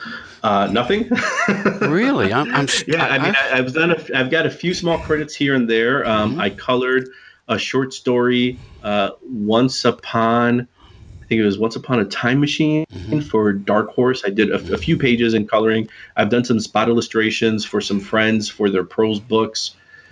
Uh, nothing. Really? I'm, I'm yeah. I mean, I, I've done. A, I've got a few small credits here and there. Um, mm-hmm. I colored a short story, uh, Once Upon. I think it was Once Upon a Time Machine mm-hmm. for Dark Horse. I did a, a few pages in coloring. I've done some spot illustrations for some friends for their prose books.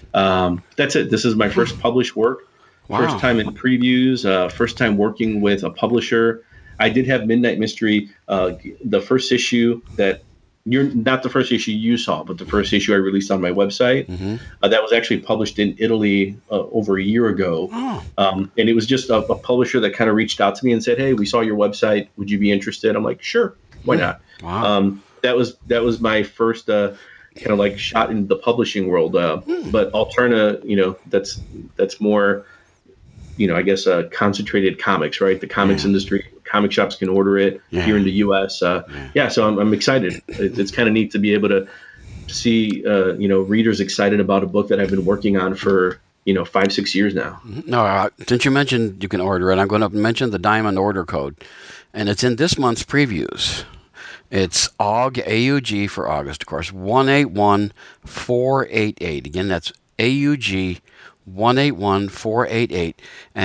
Um, that's it. This is my first published work. Wow. First time in previews. Uh, first time working with a publisher. I did have Midnight Mystery, uh, the first issue that you're not the first issue you saw, but the first issue I released on my website. Mm-hmm. Uh, that was actually published in Italy uh, over a year ago. Oh. Um, and it was just a, a publisher that kind of reached out to me and said, hey, we saw your website. Would you be interested? I'm like, sure. Why not? Wow. Um, that was that was my first uh, kind of like shot in the publishing world. Uh, mm. But Alterna, you know, that's that's more, you know, I guess uh, concentrated comics, right? The comics yeah. industry. Comic shops can order it yeah. here in the U S. Uh, yeah. yeah, so I'm, I'm excited. It, it's kind of neat to be able to see, uh, you know, readers excited about a book that I've been working on for, you know, five, six years now. No, uh, since you mentioned you can order it, I'm going to mention the Diamond Order Code, and it's in this month's previews. It's A U G, A U G for August, of course, one eight one four eight eight. Again, that's A U G one eight one four eight eight,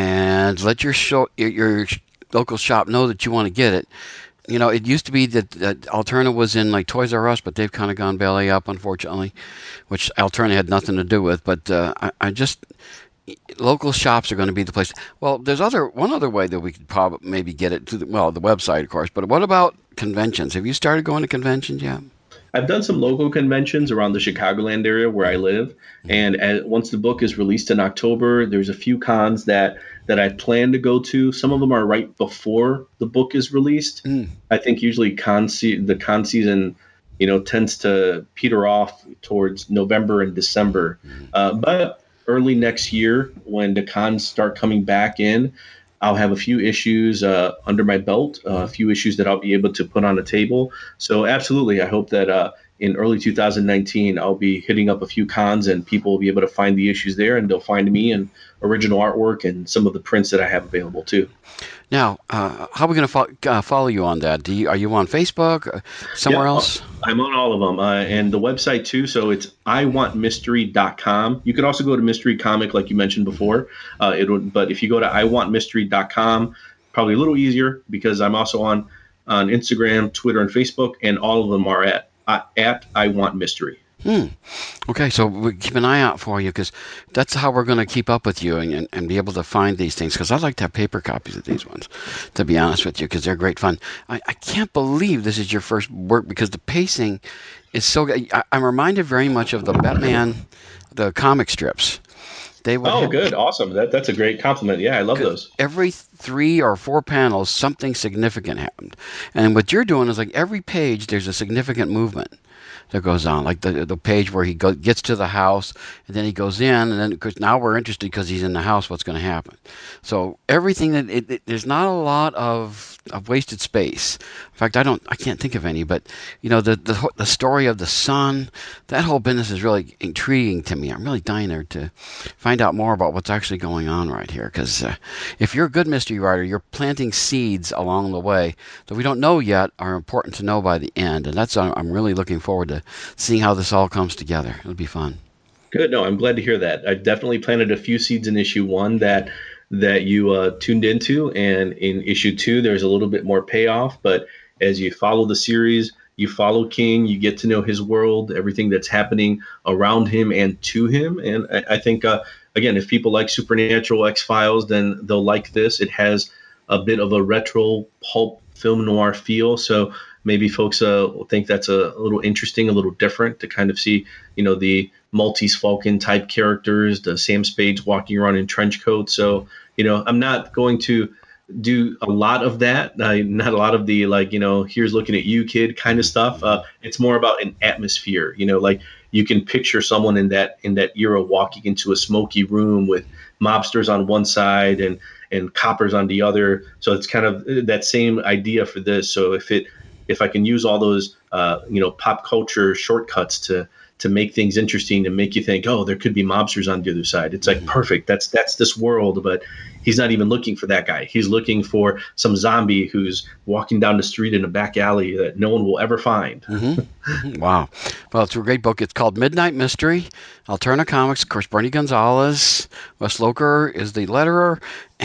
and let your show your, your local shop know that you want to get it. You know, it used to be that, that Alterna was in like Toys R Us, but they've kind of gone belly up, unfortunately, which Alterna had nothing to do with. But uh, I, I just, local shops are going to be the place. Well, there's other one other way that we could probably maybe get it to the, well, the website, of course. But what about conventions? Have you started going to conventions yet? I've done some local conventions around the Chicagoland area where I live. And as, once the book is released in October, there's a few cons that, that I plan to go to. Some of them are right before the book is released. Mm. I think usually con se- the con season, you know, tends to peter off towards November and December. Mm. Uh, but early next year, when the cons start coming back in, I'll have a few issues uh, under my belt, uh, a few issues that I'll be able to put on the table. So absolutely, I hope that uh, in early two thousand nineteen, I'll be hitting up a few cons and people will be able to find the issues there, and they'll find me and original artwork and some of the prints that I have available too. Now, uh, how are we going to fo- uh, follow you on that? Do you, are you on Facebook or somewhere yeah, else? I'm on all of them, uh, and the website too. So it's I want mystery dot com. You could also go to Mystery Comic, like you mentioned before. Uh, it would, but if you go to I want mystery dot com, probably a little easier because I'm also on on Instagram, Twitter, and Facebook, and all of them are at uh, at I Want Mystery. Hmm. Okay, so we keep an eye out for you because that's how we're going to keep up with you and, and, and be able to find these things, because I'd like to have paper copies of these ones, to be honest with you, because they're great fun. I, I can't believe this is your first work because the pacing is so good. I, I'm reminded very much of the Batman, the comic strips. They would oh, have, good. Awesome. That, that's a great compliment. Yeah, I love those. Every three or four panels, something significant happened. And what you're doing is like every page, there's a significant movement that goes on, like the the page where he go, gets to the house, and then he goes in, and then because now we're interested because he's in the house, what's going to happen. So everything that it, it, there's not a lot of, of wasted space. In fact, I don't, I can't think of any. But you know, the the the story of the son, that whole business is really intriguing to me. I'm really dying there to find out more about what's actually going on right here. Because uh, if you're a good mystery writer, you're planting seeds along the way that we don't know yet are important to know by the end, and that's I'm really looking forward to seeing how this all comes together. It'll be fun. Good. No, I'm glad to hear that. I've definitely planted a few seeds in issue one that that you uh, tuned into, and in issue two, there's a little bit more payoff. But as you follow the series, you follow King, you get to know his world, everything that's happening around him and to him. And I, I think, uh, again, if people like Supernatural, X-Files, then they'll like this. It has a bit of a retro pulp film noir feel. So maybe folks uh, think that's a, a little interesting, a little different to kind of see, you know, the Maltese Falcon type characters, the Sam Spades walking around in trench coats. So, you know, I'm not going to do a lot of that, uh, not a lot of the like, you know, here's looking at you, kid kind of stuff. Uh, it's more about an atmosphere, you know, like you can picture someone in that in that era walking into a smoky room with mobsters on one side and and coppers on the other. So it's kind of that same idea for this. So if it if I can use all those, uh, you know, pop culture shortcuts to to make things interesting, to make you think, oh, there could be mobsters on the other side. It's like, perfect. That's that's this world, but he's not even looking for that guy. He's looking for some zombie who's walking down the street in a back alley that no one will ever find. Mm-hmm. Mm-hmm. Wow. Well, it's a great book. It's called Midnight Mystery, Alterna Comics. Of course, Bernie Gonzalez, Wes Loker is the letterer.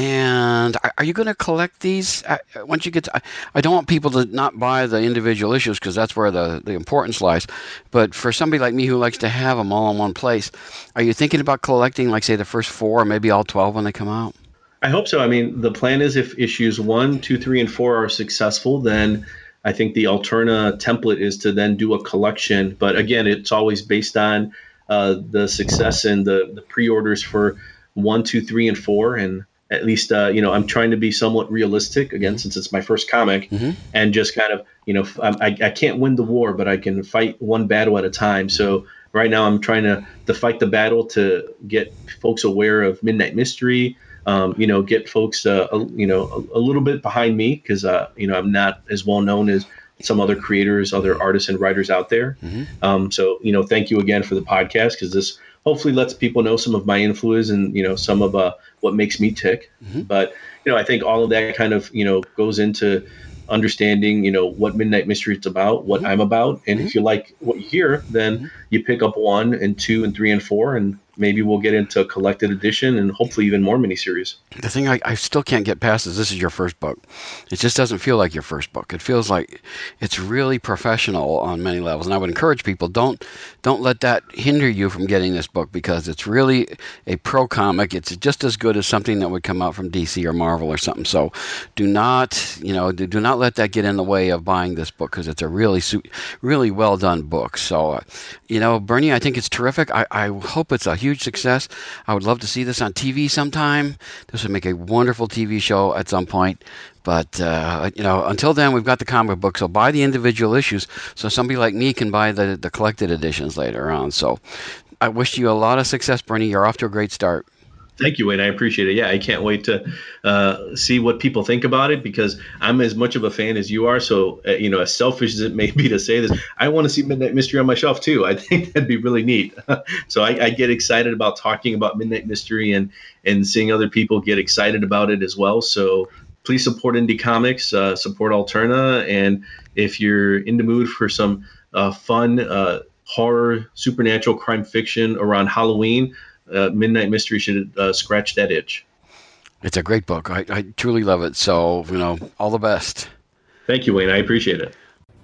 And are, are you going to collect these uh, once you get to, I, I don't want people to not buy the individual issues because that's where the, the importance lies. But for somebody like me who likes to have them all in one place, are you thinking about collecting, like, say, the first four or maybe all twelve when they come out? I hope so. I mean, the plan is if issues one, two, three, and four are successful, then I think the Alterna template is to then do a collection. But again, it's always based on uh, the success and the, the pre-orders for one, two, three, and four. And at least, uh, you know, I'm trying to be somewhat realistic, again, since it's my first comic, mm-hmm. and just kind of, you know, I, I can't win the war, but I can fight one battle at a time. So right now I'm trying to, to fight the battle to get folks aware of Midnight Mystery, Um, you know, get folks, uh, a, you know, a, a little bit behind me because, uh, you know, I'm not as well known as some other creators, other artists and writers out there. Mm-hmm. Um, so, you know, thank you again for the podcast because this hopefully lets people know some of my influence and, you know, some of uh, what makes me tick. Mm-hmm. But, you know, I think all of that kind of, you know, goes into understanding, you know, what Midnight Mystery is about, what mm-hmm. I'm about. And mm-hmm. if you like what you hear, then mm-hmm. you pick up one and two and three and four, and maybe we'll get into a collected edition and hopefully even more miniseries. The thing I, I still can't get past is this is your first book. It just doesn't feel like your first book. It feels like it's really professional on many levels. And I would encourage people, don't don't let that hinder you from getting this book because it's really a pro comic. It's just as good as something that would come out from D C or Marvel or something. So do not, you know, do, do not let that get in the way of buying this book because it's a really, really well done book. So, uh, you know, Bernie, I think it's terrific. I, I hope it's a huge success. I would love to see this on T V sometime. This would make a wonderful T V show at some point. But, uh, you know, until then, we've got the comic book. So buy the individual issues so somebody like me can buy the, the collected editions later on. So I wish you a lot of success, Bernie. You're off to a great start. Thank you, Wayne. I appreciate it. Yeah, I can't wait to uh, see what people think about it, because I'm as much of a fan as you are. So, uh, you know, as selfish as it may be to say this, I want to see Midnight Mystery on my shelf too. I think that'd be really neat. So I, I get excited about talking about Midnight Mystery and and seeing other people get excited about it as well. So please support indie comics, uh, support Alterna, and if you're in the mood for some uh, fun uh, horror, supernatural, crime fiction around Halloween, Uh, Midnight Mystery should uh, scratch that itch. It's a great book. I, I truly love it. So, you know, all the best. Thank you, Wayne. I appreciate it.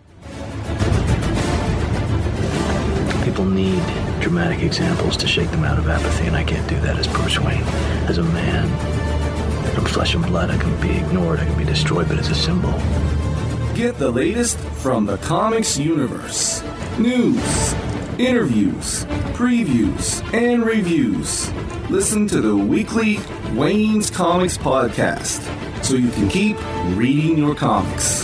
People need dramatic examples to shake them out of apathy, and I can't do that as Bruce Wayne. As a man, I'm flesh and blood. I can be ignored. I can be destroyed, but as a symbol. Get the latest from the comics universe. News, interviews, previews, and reviews. Listen to the weekly Wayne's Comics podcast so you can keep reading your comics.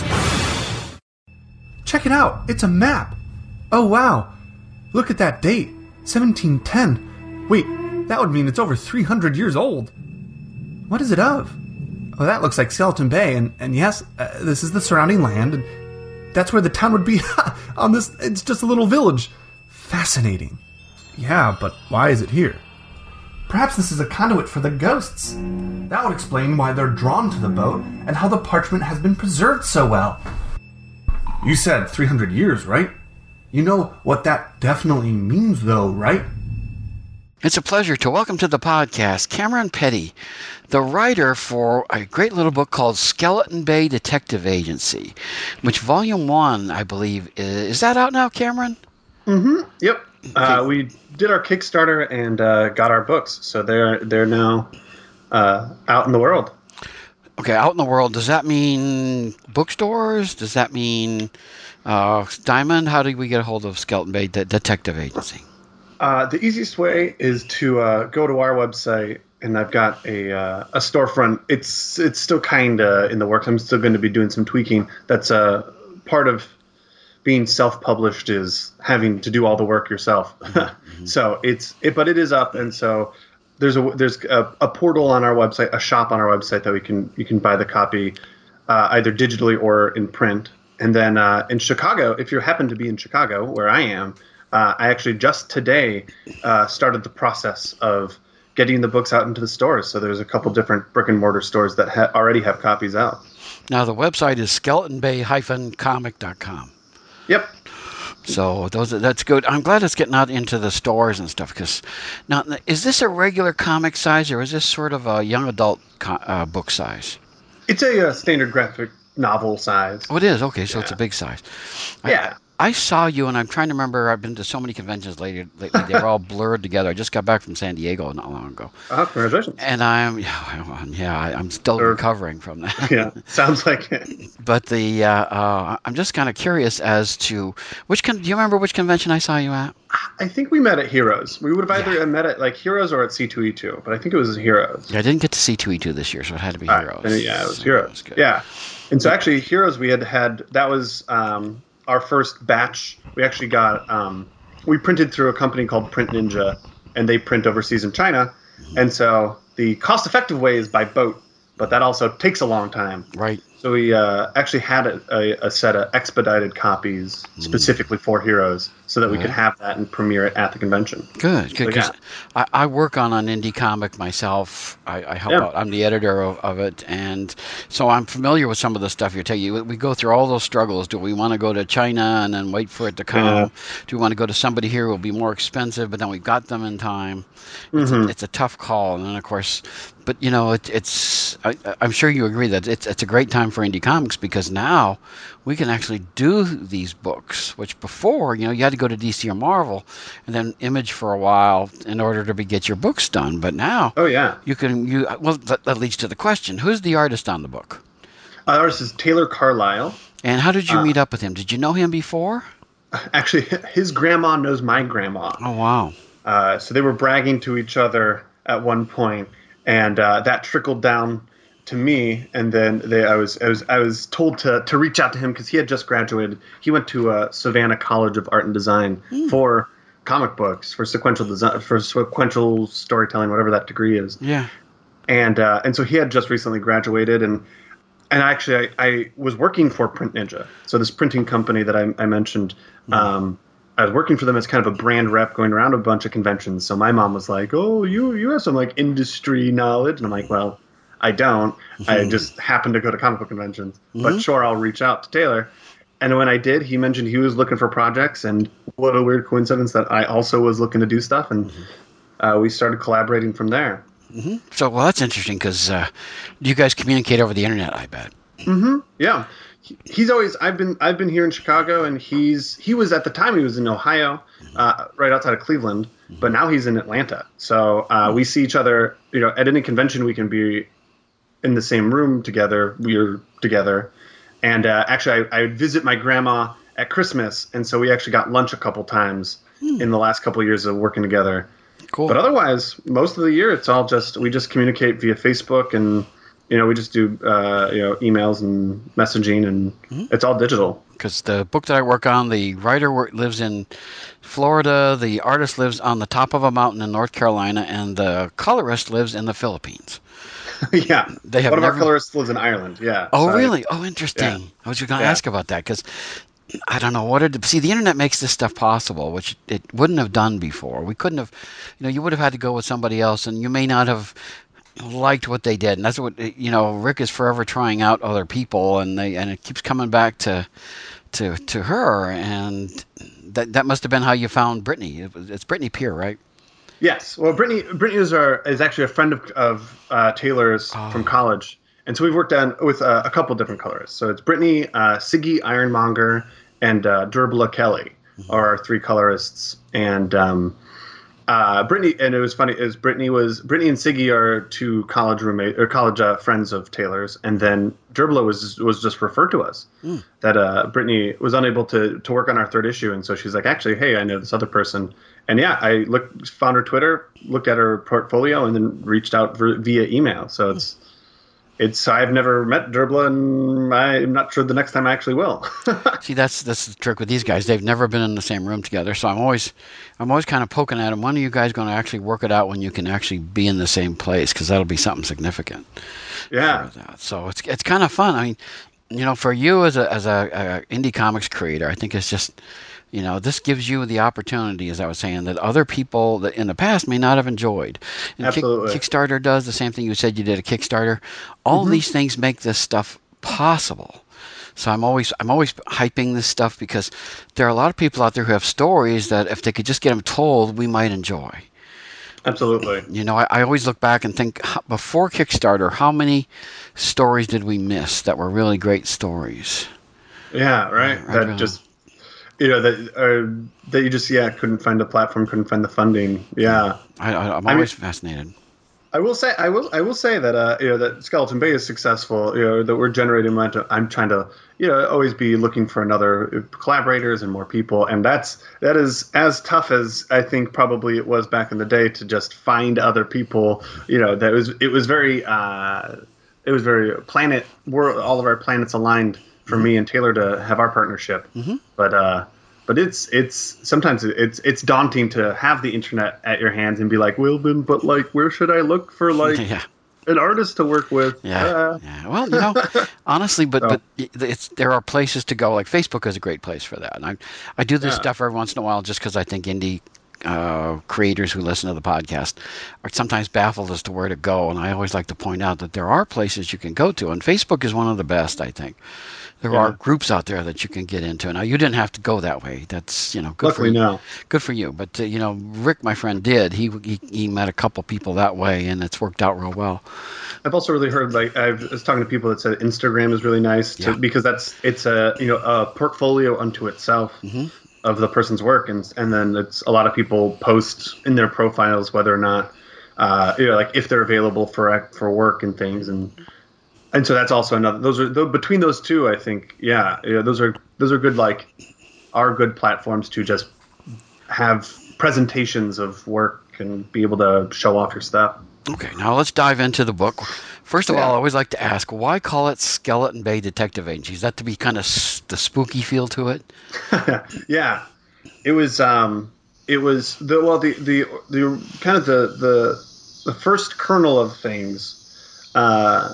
Check it out. It's a map. Oh, wow. Look at that date. seventeen ten. Wait, that would mean it's over three hundred years old. What is it of? Oh, that looks like Skeleton Bay, and, and yes, uh, this is the surrounding land, and that's where the town would be. On this, it's just a little village. Fascinating. Yeah, but why is it here? Perhaps this is a conduit for the ghosts. That would explain why they're drawn to the boat and how the parchment has been preserved so well. You said three hundred years, right? You know what that definitely means, though, right? It's a pleasure to welcome to the podcast Cameron Petty, the writer for a great little book called Skeleton Bay Detective Agency, which volume one, I believe, is, is that out now, Cameron? Mm-hmm. Yep. Uh, we did our Kickstarter and uh, got our books, so they're they're now uh, out in the world. Okay, out in the world. Does that mean bookstores? Does that mean uh, Diamond? How do we get a hold of Skeleton Bay De- Detective Agency? Uh, the easiest way is to uh, go to our website, and I've got a uh, a storefront. It's it's still kind of in the works. I'm still going to be doing some tweaking. That's a uh, part of being self-published is having to do all the work yourself. Mm-hmm. So it's it, but it is up, and so there's a there's a, a portal on our website, a shop on our website that we can you can buy the copy uh, either digitally or in print. And then uh, in Chicago, if you happen to be in Chicago, where I am, uh, I actually just today uh, started the process of getting the books out into the stores. So there's a couple different brick and mortar stores that ha- already have copies out. Now the website is skeleton bay dash comic dot com. Yep. So those that's good. I'm glad it's getting out into the stores and stuff. Because now, is this a regular comic size, or is this sort of a young adult co- uh, book size? It's a uh, standard graphic novel size. Oh, it is. Okay, so yeah. It's a big size. Yeah. I, I saw you, and I'm trying to remember. I've been to so many conventions lately. lately they're all blurred together. I just got back from San Diego not long ago. Oh, congratulations. And I'm, yeah, yeah I'm still or, recovering from that. Yeah, sounds like it. But the, uh, uh, I'm just kind of curious as to which. Con- do you remember which convention I saw you at? I think we met at Heroes. We would have either yeah. met at like Heroes or at C two E two, but I think it was Heroes. Yeah, I didn't get to C two E two this year, so it had to be all Heroes. Right. Yeah, it was so Heroes. Was good. Yeah, and so actually Heroes we had had that was. Um, Our first batch, we actually got, um, we printed through a company called Print Ninja, and they print overseas in China. And so the cost-effective way is by boat, but that also takes a long time. Right. So we uh, actually had a, a, a set of expedited copies specifically mm. for Heroes so that we right. could have that and premiere it at the convention. Good, good. Because so, yeah. I, I work on an indie comic myself. I, I help yeah. out. I'm the editor of, of it. And so I'm familiar with some of the stuff you're telling. We go through all those struggles. Do we want to go to China and then wait for it to come? Yeah. Do we want to go to somebody here who will be more expensive, but then we've got them in time? It's, mm-hmm. a, it's a tough call. And then, of course, but, you know, it, it's, I, I'm sure you agree that it's, it's a great time for indie comics because now we can actually do these books, which before, you know, you had to go to D C or Marvel and then Image for a while in order to be, get your books done. But now, oh yeah, you can, you well, that, that leads to the question, who's the artist on the book? Uh, the artist is Taylor Carlisle. And how did you uh, meet up with him? Did you know him before? Actually, his grandma knows my grandma. Oh, wow. Uh, so they were bragging to each other at one point, and uh, that trickled down to me, and then they, I was I was I was told to to reach out to him because he had just graduated. He went to uh, Savannah College of Art and Design mm. for comic books, for sequential design, for sequential storytelling, whatever that degree is. Yeah. And uh, and so he had just recently graduated, and and actually I, I was working for Print Ninja, so this printing company that I, I mentioned. Mm-hmm. Um, I was working for them as kind of a brand rep, going around a bunch of conventions. So my mom was like, "Oh, you you have some like industry knowledge," and I'm like, "Well, I don't. Mm-hmm. I just happen to go to comic book conventions, mm-hmm. but sure, I'll reach out to Taylor." And when I did, he mentioned he was looking for projects, and what a weird coincidence that I also was looking to do stuff, and mm-hmm. uh, we started collaborating from there. Mm-hmm. So, well, that's interesting because uh, you guys communicate over the internet, I bet. Mm-hmm. Yeah. He's always I've been I've been here in Chicago, and he's he was at the time he was in Ohio, uh, right outside of Cleveland, but now he's in Atlanta. So uh, we see each other, you know, at any convention we can be in the same room together. We're together, and uh, actually I, I visit my grandma at Christmas, and so we actually got lunch a couple times hmm. in the last couple of years of working together. Cool. But otherwise, most of the year it's all just we just communicate via Facebook and. You know, we just do, uh, you know, emails and messaging, and mm-hmm. it's all digital. Because the book that I work on, the writer work, lives in Florida, the artist lives on the top of a mountain in North Carolina, and the colorist lives in the Philippines. yeah. They have One never... of our colorists lives in Ireland, yeah. Oh, so really? I... Oh, interesting. Yeah. I was just going to yeah. ask about that, because I don't know what it... See, the internet makes this stuff possible, which it wouldn't have done before. We couldn't have... You know, you would have had to go with somebody else, and you may not have... liked what they did, and that's what you know. Rick is forever trying out other people, and they and it keeps coming back to to to her, and that that must have been how you found Brittany. It was, it's Brittany Peer, right? Yes. Well, Brittany Brittany is our is actually a friend of of uh, Taylor's oh. from college, and so we've worked on with uh, a couple different colorists. So it's Brittany, uh, Siggy Ironmonger, and uh, Derbla Kelly mm-hmm. are our three colorists, and. Um, Uh, Brittany, and it was funny, is Brittany was Brittany and Siggy are two college roommate or college uh, friends of Taylor's, and then Derbla was was just referred to us mm. that uh, Brittany was unable to to work on our third issue, and so she's like, actually, hey, I know this other person, and yeah, I looked, found her Twitter, looked at her portfolio, and then reached out via email. So it's. It's I've never met Derbla, and I'm not sure the next time I actually will. See, that's that's the trick with these guys. They've never been in the same room together, so I'm always I'm always kind of poking at them. When are you guys going to actually work it out when you can actually be in the same place? Because that'll be something significant. Yeah. So it's it's kind of fun. I mean, you know, for you as a as a, a indie comics creator, I think it's just. You know, this gives you the opportunity, as I was saying, that other people that in the past may not have enjoyed. And Absolutely. Kick, Kickstarter does the same thing. You said you did a Kickstarter. All mm-hmm. these things make this stuff possible. So I'm always I'm always hyping this stuff because there are a lot of people out there who have stories that if they could just get them told, we might enjoy. Absolutely. You know, I, I always look back and think, before Kickstarter, how many stories did we miss that were really great stories? Yeah, right. I, I that really, just... You know, that uh, that you just, yeah, couldn't find a platform, couldn't find the funding. Yeah. I, I, I'm always I mean, fascinated. I will say, I will, I will say that, uh, you know, that Skeleton Bay is successful, you know, that we're generating momentum. I'm trying to, you know, always be looking for another collaborators and more people. And that's, that is as tough as I think probably it was back in the day to just find other people, you know, that was, it was very, uh, it was very planet, we're all of our planets aligned. For mm-hmm. me and Taylor to have our partnership, mm-hmm. but uh, but it's it's sometimes it's it's daunting to have the internet at your hands and be like, well, then, but like, where should I look for like yeah. an artist to work with? Yeah, uh. yeah. Well, you know, honestly, but so. but it's there are places to go. Like Facebook is a great place for that. And I I do this yeah. stuff every once in a while just because I think indie uh, creators who listen to the podcast are sometimes baffled as to where to go. And I always like to point out that there are places you can go to, and Facebook is one of the best, I think. There yeah. are groups out there that you can get into. Now, you didn't have to go that way. That's, you know, good Luckily, for you. no. Good for you. But, uh, you know, Rick, my friend, did. He, he he met a couple people that way, and it's worked out real well. I've also really heard, like, I was talking to people that said Instagram is really nice to, yeah. because that's, it's a, you know, a portfolio unto itself mm-hmm. of the person's work. And, and then it's a lot of people post in their profiles whether or not, uh, you know, like if they're available for for work and things. And, And so that's also another. Those are between those two. I think, yeah, yeah, those are those are good. Like, are good platforms to just have presentations of work and be able to show off your stuff. Okay, now let's dive into the book. First of yeah. all, I always like to ask, why call it Skeleton Bay Detective Agency? Is that to be kind of s- the spooky feel to it? yeah, it was. Um, it was the well the the the kind of the the the first kernel of things uh,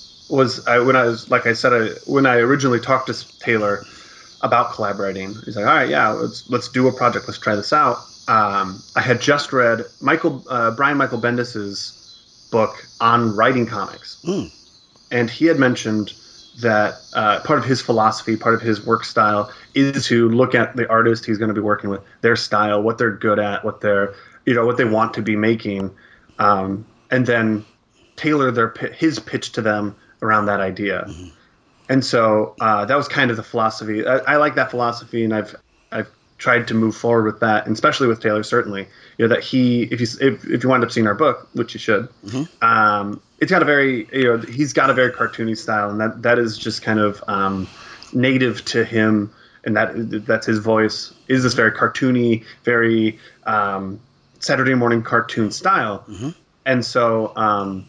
was I, when I was like I said I, when I originally talked to Taylor about collaborating. He's like, all right, yeah, let's let's do a project. Let's try this out. Um, I had just read Michael uh, Brian Michael Bendis's book on writing comics, Mm. and he had mentioned that uh, part of his philosophy, part of his work style, is to look at the artist he's going to be working with, their style, what they're good at, what they're you know what they want to be making, um, and then tailor their his pitch to them around that idea. Mm-hmm. And so uh, that was kind of the philosophy. I, I like that philosophy, and I've I've tried to move forward with that, and especially with Taylor. Certainly, you know that he, if you if, if you wind up seeing our book, which you should, mm-hmm. um, it's got a very you know he's got a very cartoony style, and that that is just kind of um, native to him, and that that's his voice. Is this very cartoony, very um, Saturday morning cartoon style, mm-hmm. and so. Um,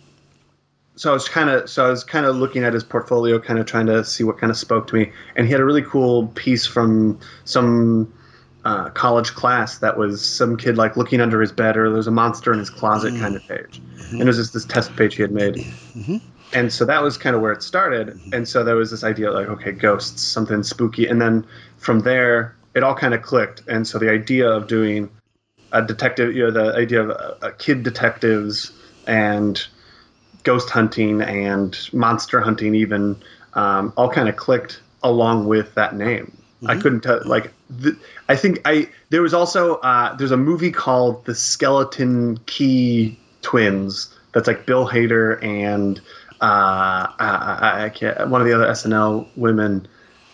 So I was kind of so I was kind of looking at his portfolio, kind of trying to see what kind of spoke to me. And he had a really cool piece from some uh, college class that was some kid like looking under his bed, or there's a monster in his closet kind of page. Mm-hmm. And it was just this test page he had made. Mm-hmm. And so that was kind of where it started. Mm-hmm. And so there was this idea like, okay, ghosts, something spooky. And then from there, it all kind of clicked. And so the idea of doing a detective, you know, the idea of uh, kid detectives and ghost hunting and monster hunting even um, all kind of clicked along with that name. Mm-hmm. I couldn't tell like th- I think I there was also uh, there's a movie called The Skeleton Key Twins that's like Bill Hader and uh, I, I can't one of the other S N L women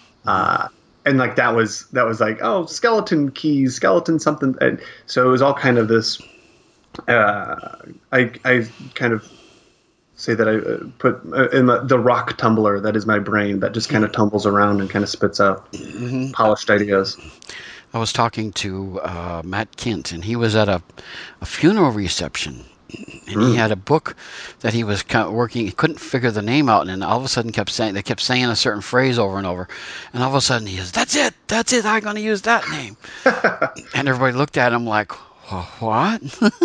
uh, and like that was that was like oh skeleton keys skeleton something, and so it was all kind of this uh, I I kind of say that I put in the, the rock tumbler that is my brain that just kind of tumbles around and kind of spits out mm-hmm. polished ideas. I was talking to uh, Matt Kent, and he was at a, a funeral reception, and mm. he had a book that he was kind of working. He couldn't figure the name out, and all of a sudden kept saying they kept saying a certain phrase over and over, and all of a sudden he says, "That's it, that's it. I'm going to use that name." And everybody looked at him like, what?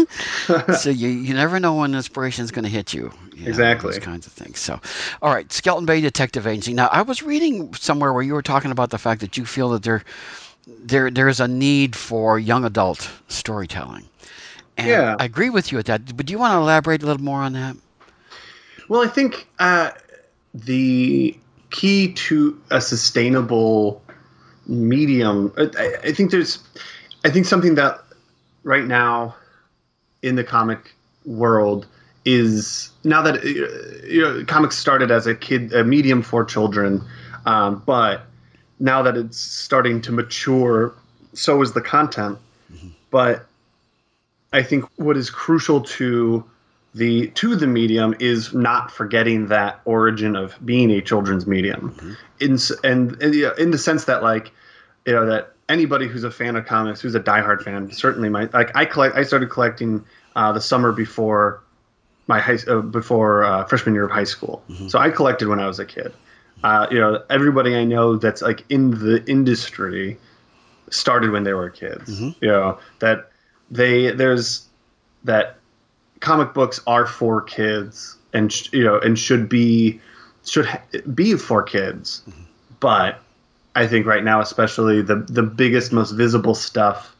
So you you never know when inspiration is going to hit you. you exactly. Know, those kinds of things. So, all right, Skeleton Bay Detective Agency. Now, I was reading somewhere where you were talking about the fact that you feel that there there there's a need for young adult storytelling. And yeah. I agree with you at that. But do you want to elaborate a little more on that? Well, I think uh, the key to a sustainable medium, I, I think there's, I think something that right now in the comic world is now that you know comics started as a kid a medium for children, um, but now that it's starting to mature, so is the content. Mm-hmm. But I think what is crucial to the to the medium is not forgetting that origin of being a children's medium, mm-hmm. in and, and you know, in the sense that like you know that. Anybody who's a fan of comics, who's a diehard fan, certainly might like. I collect. I started collecting uh, the summer before my high uh, before uh, freshman year of high school. Mm-hmm. So I collected when I was a kid. Uh, you know, everybody I know that's like in the industry started when they were kids. Mm-hmm. You know that they there's that comic books are for kids and sh- you know and should be should ha- be for kids, mm-hmm. but I think right now, especially the the biggest, most visible stuff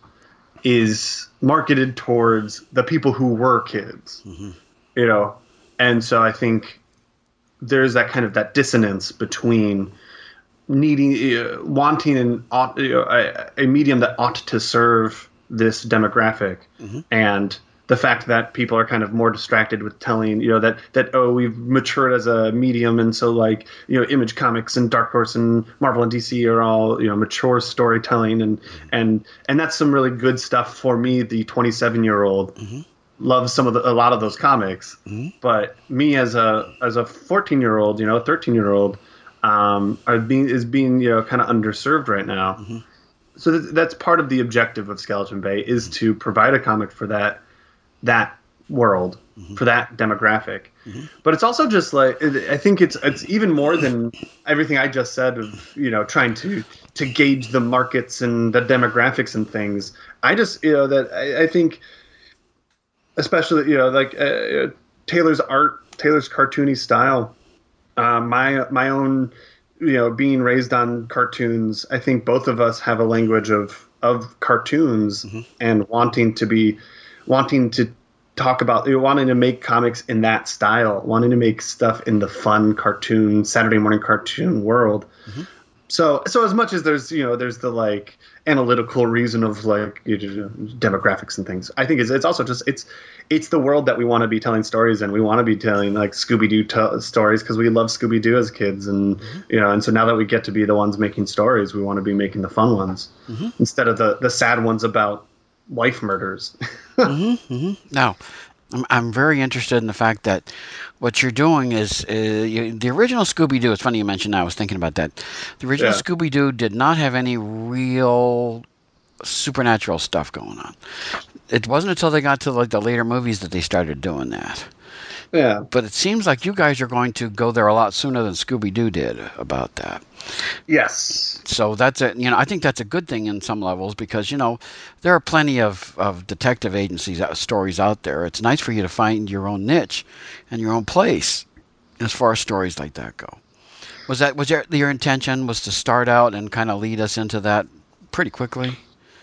is marketed towards the people who were kids, mm-hmm. you know, and so I think there's that kind of that dissonance between needing, uh, wanting an you know, a, a medium that ought to serve this demographic, mm-hmm. and the fact that people are kind of more distracted with telling, you know, that, that, oh, we've matured as a medium. And so like, you know, Image Comics and Dark Horse and Marvel and D C are all, you know, mature storytelling. And, mm-hmm. and, and that's some really good stuff for me. The twenty-seven year old mm-hmm. loves some of the, a lot of those comics, mm-hmm. but me as a, as a fourteen year old, you know, a thirteen year old, um, are being, is being, you know, kind of underserved right now. Mm-hmm. So th- that's part of the objective of Skeleton Bay is mm-hmm. to provide a comic for that, that world, mm-hmm. for that demographic. Mm-hmm. But it's also just like, I think it's it's even more than everything I just said of, you know, trying to to gauge the markets and the demographics and things. I just, you know, that I, I think, especially, you know, like uh, Taylor's art, Taylor's cartoony style, uh, my my own, you know, being raised on cartoons, I think both of us have a language of of cartoons mm-hmm. and wanting to be, wanting to talk about, you know, wanting to make comics in that style, wanting to make stuff in the fun cartoon, Saturday morning cartoon world. Mm-hmm. So, so as much as there's, you know, there's the like analytical reason of like you know, demographics and things, I think it's, it's also just, it's, it's the world that we want to be telling stories in. We want to be telling like Scooby-Doo t- stories because we love Scooby-Doo as kids. And, mm-hmm. you know, and so now that we get to be the ones making stories, we want to be making the fun ones mm-hmm. instead of the, the sad ones about wife murders. mm-hmm, mm-hmm. Now, I'm, I'm very interested in the fact that what you're doing is uh, you, the original Scooby-Doo. It's funny you mentioned that. I was thinking about that. The original yeah. Scooby-Doo did not have any real supernatural stuff going on. It wasn't until they got to like the later movies that they started doing that. Yeah. But it seems like you guys are going to go there a lot sooner than Scooby-Doo did about that. Yes. So that's a, you know, I think that's a good thing in some levels because, you know, there are plenty of, of detective agencies, uh, stories out there. It's nice for you to find your own niche and your own place as far as stories like that go. Was that, was your, your intention was to start out and kind of lead us into that pretty quickly?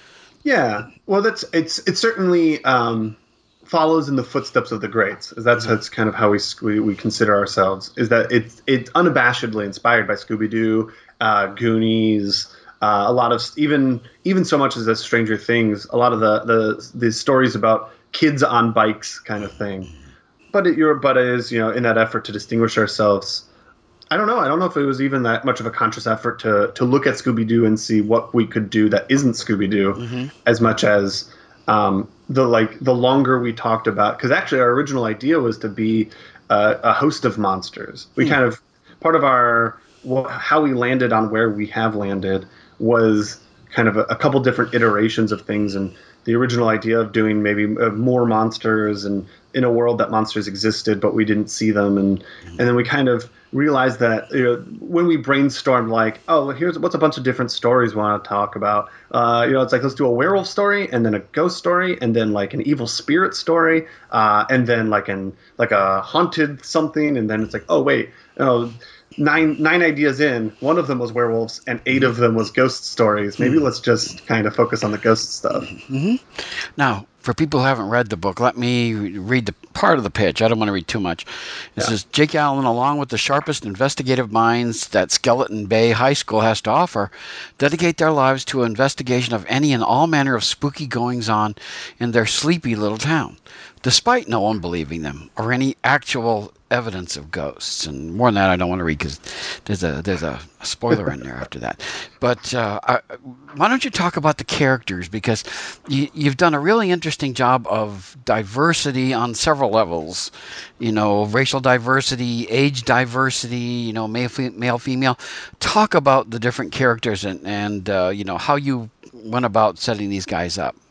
Yeah. Well, that's, it's, it's certainly, um, follows in the footsteps of the greats. That's mm-hmm. that's kind of how we, we we consider ourselves. Is that it's it's unabashedly inspired by Scooby-Doo, uh, Goonies, uh, a lot of even even so much as the Stranger Things. A lot of the the the stories about kids on bikes kind of thing. But it, you're but it is you know in that effort to distinguish ourselves. I don't know. I don't know if it was even that much of a conscious effort to to look at Scooby-Doo and see what we could do that isn't Scooby-Doo, mm-hmm. as much as. Um, the like the longer we talked about, because actually our original idea was to be uh, a host of monsters. We mm. kind of part of our wh- how we landed on where we have landed was kind of a, a couple different iterations of things, and the original idea of doing maybe uh, more monsters and in a world that monsters existed but we didn't see them, and and then we kind of realized that you know when we brainstormed like oh here's what's a bunch of different stories we want to talk about, uh, you know it's like let's do a werewolf story and then a ghost story and then like an evil spirit story, uh, and then like an like a haunted something, and then it's like oh wait you know nine nine ideas in, one of them was werewolves and eight of them was ghost stories. Maybe let's just kind of focus on the ghost stuff. Mm-hmm. Now, for people who haven't read the book, let me read the part of the pitch. I don't want to read too much. It yeah. says, Jake Allen, along with the sharpest investigative minds that Skeleton Bay High School has to offer, dedicate their lives to an investigation of any and all manner of spooky goings-on in their sleepy little town, despite no one believing them or any actual evidence of ghosts. And more than that I don't want to read because there's a there's a spoiler in there after that. But uh, I, why don't you talk about the characters, because you, you've done a really interesting job of diversity on several levels, you know, racial diversity, age diversity, you know, male, male female. Talk about the different characters and, and uh, you know, how you went about setting these guys up.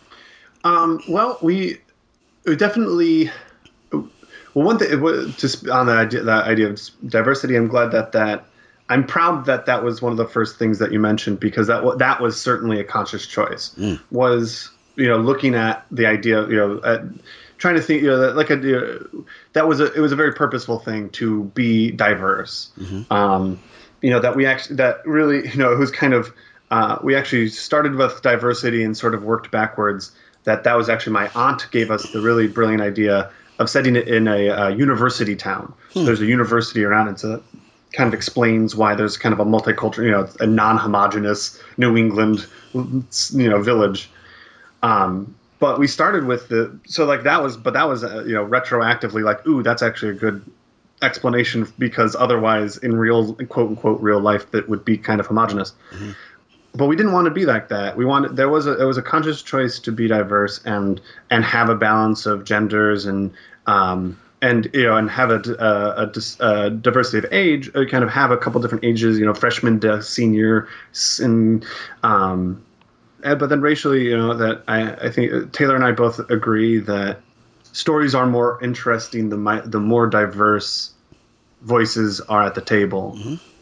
Um, well, we, we definitely... Well, one thing, just on the idea, that idea of diversity, I'm glad that that I'm proud that that was one of the first things that you mentioned, because that that was certainly a conscious choice. Mm. Was you know looking at the idea, you know, at trying to think, you know, that, like a you know, that was a it was a very purposeful thing to be diverse. Mm-hmm. Um, you know that we actually that really you know it was kind of uh, we actually started with diversity and sort of worked backwards. That that was actually my aunt gave us the really brilliant idea of setting it in a uh, university town. So hmm. there's a university around it, so that kind of explains why there's kind of a multicultural, you know, a non-homogeneous New England, you know, village. Um, but we started with the, so like that was, but that was, uh, you know, retroactively like, ooh, that's actually a good explanation, because otherwise in real, quote unquote, real life, that would be kind of homogeneous. Mm-hmm. But we didn't want to be like that. We wanted there was a it was a conscious choice to be diverse and and have a balance of genders and um and you know and have a a, a, a diversity of age. Uh, kind of have a couple different ages. You know, freshman to senior, and um, and, but then racially, you know, that I I think Taylor and I both agree that stories are more interesting the the more diverse voices are at the table. Mm-hmm.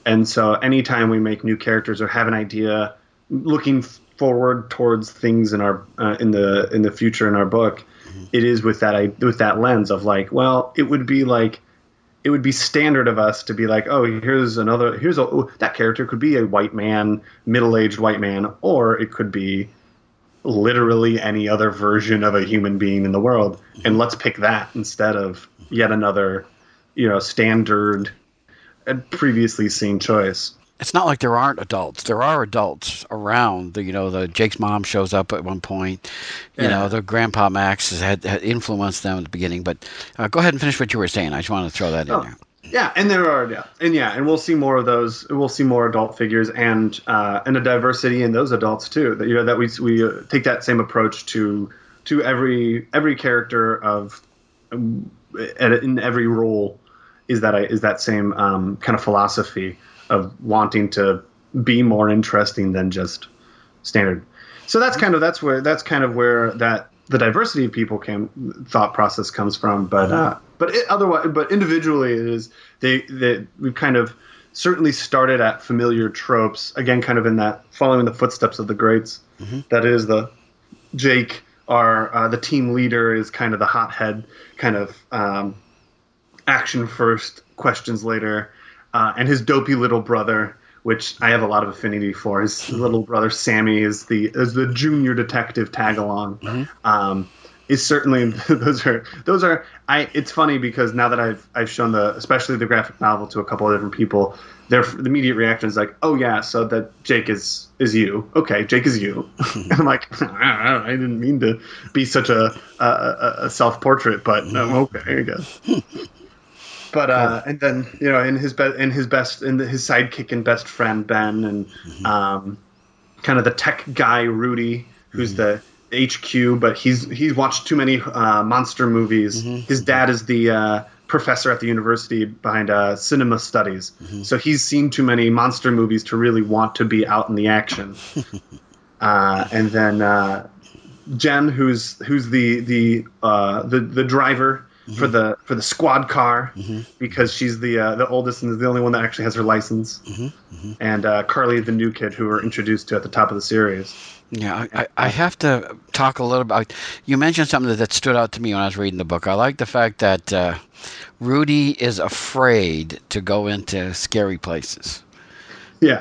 And so anytime we make new characters or have an idea, looking forward towards things in our uh, in the in the future in our book, mm-hmm. it is with that with that lens of like, well, it would be like it would be standard of us to be like, oh, here's another here's a oh, that character could be a white man, middle-aged white man, or it could be literally any other version of a human being in the world, mm-hmm. and let's pick that instead of yet another, you know, standard previously seen choice. It's not like there aren't adults. There are adults around. The, you know, the Jake's mom shows up at one point. You yeah. know, the Grandpa Max has had, had influenced them at the beginning. But uh, go ahead and finish what you were saying. I just want to throw that oh, in there. Yeah, and there are yeah, and yeah, and we'll see more of those. We'll see more adult figures and uh, and a diversity in those adults too. That you know that we we uh, take that same approach to to every every character of um, in every role. Is that is that same um, kind of philosophy of wanting to be more interesting than just standard. So that's kind of that's where that's kind of where that the diversity of people came thought process comes from. But uh, but it, otherwise, but individually, it is they they we've kind of certainly started at familiar tropes again, kind of in that following the footsteps of the greats. Mm-hmm. That is the Jake, our uh, the team leader, is kind of the hothead, kind of um, action first, questions later. Uh, and his dopey little brother, which I have a lot of affinity for. His little brother Sammy is the is the junior detective tag along. Mm-hmm. Um, is certainly those are those are I. It's funny because now that I've I've shown the especially the graphic novel to a couple of different people, their the immediate reaction is like, oh yeah, so that Jake is is you. Okay, Jake is you. And I'm like, I didn't mean to be such a a, a self portrait, but um, okay, I guess. But uh, and then you know, in his be- in his best, in the, his sidekick and best friend Ben, and mm-hmm. um, kind of the tech guy Rudy, who's mm-hmm. the H Q, but he's he's watched too many uh, monster movies. Mm-hmm. His dad is the uh, professor at the university behind uh, cinema studies, mm-hmm. so he's seen too many monster movies to really want to be out in the action. uh, and then uh, Jen, who's who's the the uh, the the driver. Mm-hmm. For the for the squad car, mm-hmm. because she's the uh, the oldest and is the only one that actually has her license, mm-hmm. Mm-hmm. and uh, Carly, the new kid who we're introduced to at the top of the series. Yeah, I, I have to talk a little about. You mentioned something that stood out to me when I was reading the book. I like the fact that uh, Rudy is afraid to go into scary places. Yeah,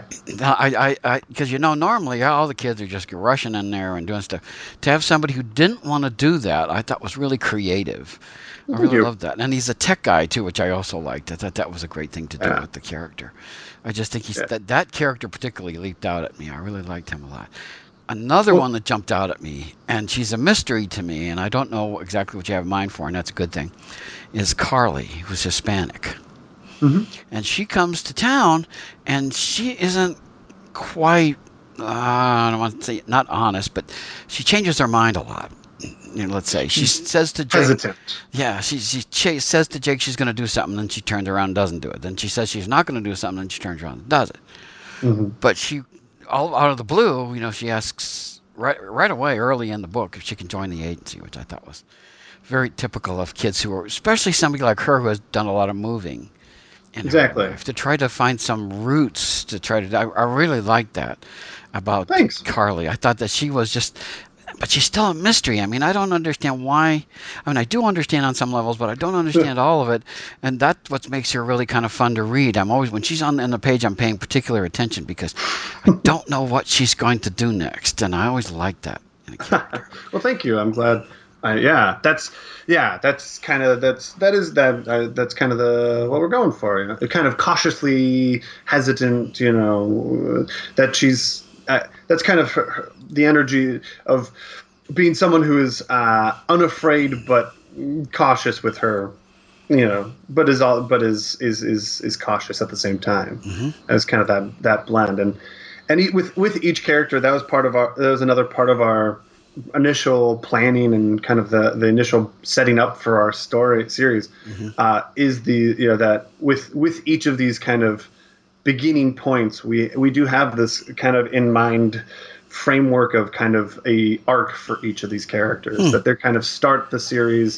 I, I, because you know, normally all the kids are just rushing in there and doing stuff. To have somebody who didn't want to do that, I thought was really creative. I really loved that. And he's a tech guy, too, which I also liked. I thought that was a great thing to do yeah. with the character. I just think he's yeah. that, that character particularly leaped out at me. I really liked him a lot. Another well, one that jumped out at me, and she's a mystery to me, and I don't know exactly what you have in mind for, and that's a good thing, is Carly, who's Hispanic. Mm-hmm. And she comes to town, and she isn't quite, uh, I don't want to say not honest, but she changes her mind a lot. You know, let's say she says to Jake, hesitant. Yeah, she she ch- says to Jake she's going to do something, then she turns around and doesn't do it. Then she says she's not going to do something, then she turns around and does it. Mm-hmm. But she, all out of the blue, you know, she asks right right away early in the book if she can join the agency, which I thought was very typical of kids who are, especially somebody like her who has done a lot of moving. Exactly. To try to find some roots to try to, I, I really liked that about Thanks. Carly. I thought that she was just. But she's still a mystery. I mean, I don't understand why. I mean, I do understand on some levels, but I don't understand all of it. And that's what makes her really kind of fun to read. I'm always, when she's on, on the page, I'm paying particular attention because I don't know what she's going to do next. And I always like that in a character. Well, thank you. I'm glad. Uh, yeah, that's yeah, that's kind of that's that is that uh, that's kind of the what we're going for. You know? Kind of cautiously hesitant, you know, that she's. Uh, that's kind of her, her, the energy of being someone who is uh, unafraid but cautious with her, you know, but is all but is is is is cautious at the same time. Mm-hmm. As kind of that that blend, and and he, with with each character, that was part of our that was another part of our initial planning and kind of the the initial setting up for our story series. Mm-hmm. uh, is the you know that with with each of these kind of beginning points, we we do have this kind of in mind framework of kind of a arc for each of these characters, mm. that they're kind of start the series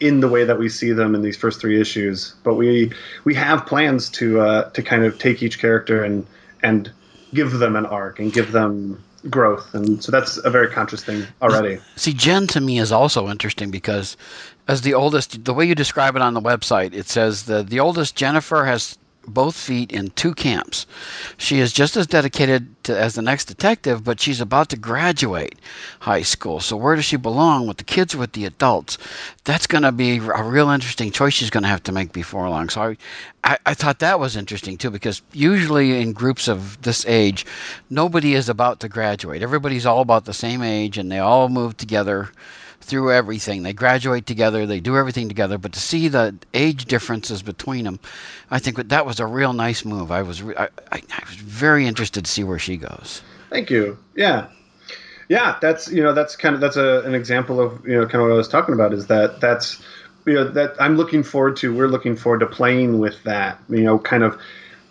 in the way that we see them in these first three issues. But we we have plans to uh, to kind of take each character and and give them an arc and give them growth, and so that's a very conscious thing already. See, Jen to me is also interesting because as the oldest, the way you describe it on the website, it says the the oldest Jennifer has both feet in two camps. She is just as dedicated to, as the next detective, but she's about to graduate high school. So where does she belong, with the kids or with the adults? That's going to be a real interesting choice she's going to have to make before long. So I, I, I thought that was interesting too, because usually in groups of this age, nobody is about to graduate. Everybody's all about the same age, and they all move together through everything. They graduate together, they do everything together, but to see the age differences between them, I think that was a real nice move. I was re- I, I, I was very interested to see where she goes. Thank you. Yeah. Yeah, that's, you know, that's kind of, that's a, an example of, you know, kind of what I was talking about, is that that's, you know, that I'm looking forward to, we're looking forward to playing with that, you know, kind of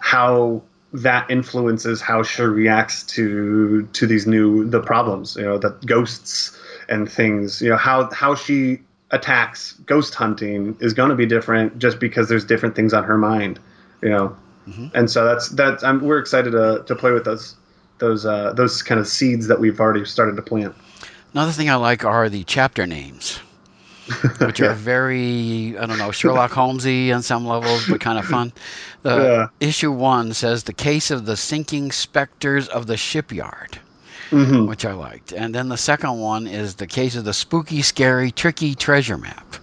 how that influences how she reacts to, to these new, the problems, you know, that ghosts and things, you know, how how she attacks ghost hunting is going to be different just because there's different things on her mind, you know. Mm-hmm. And so that's that's I'm, we're excited to to play with those those uh, those kind of seeds that we've already started to plant. Another thing I like are the chapter names, which yeah. are very, I don't know, Sherlock Holmesy on some levels, but kind of fun. The yeah. issue one says The Case of the Sinking Specters of the Shipyard. Mm-hmm. Which I liked. And then the second one is The Case of the Spooky, Scary, Tricky Treasure Map,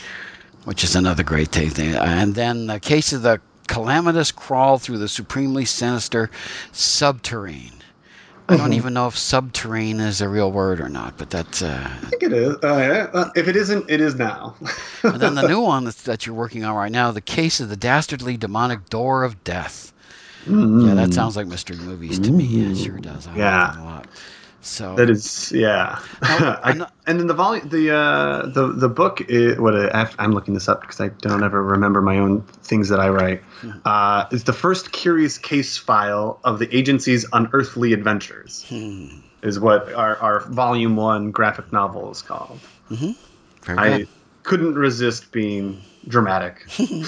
which is another great thing. And then The Case of the Calamitous Crawl Through the Supremely Sinister Subterrane. I don't mm-hmm. even know if subterrane is a real word or not, but that's... Uh, I think it is. Uh, yeah. uh, if it isn't, it is now. And then the new one that's, that you're working on right now, The Case of the Dastardly Demonic Door of Death. Mm. Yeah, that sounds like mystery movies to me. Yeah, it sure does. I yeah, like that a lot. So that is, yeah. Now, I, not, and then the volume, the uh, the the book. Is, what I, I'm looking this up because I don't ever remember my own things that I write. Hmm. Uh, is the first curious case file of the agency's unearthly adventures. Hmm. Is what our our volume one graphic novel is called. Mm-hmm. Very I good. Couldn't resist being dramatic.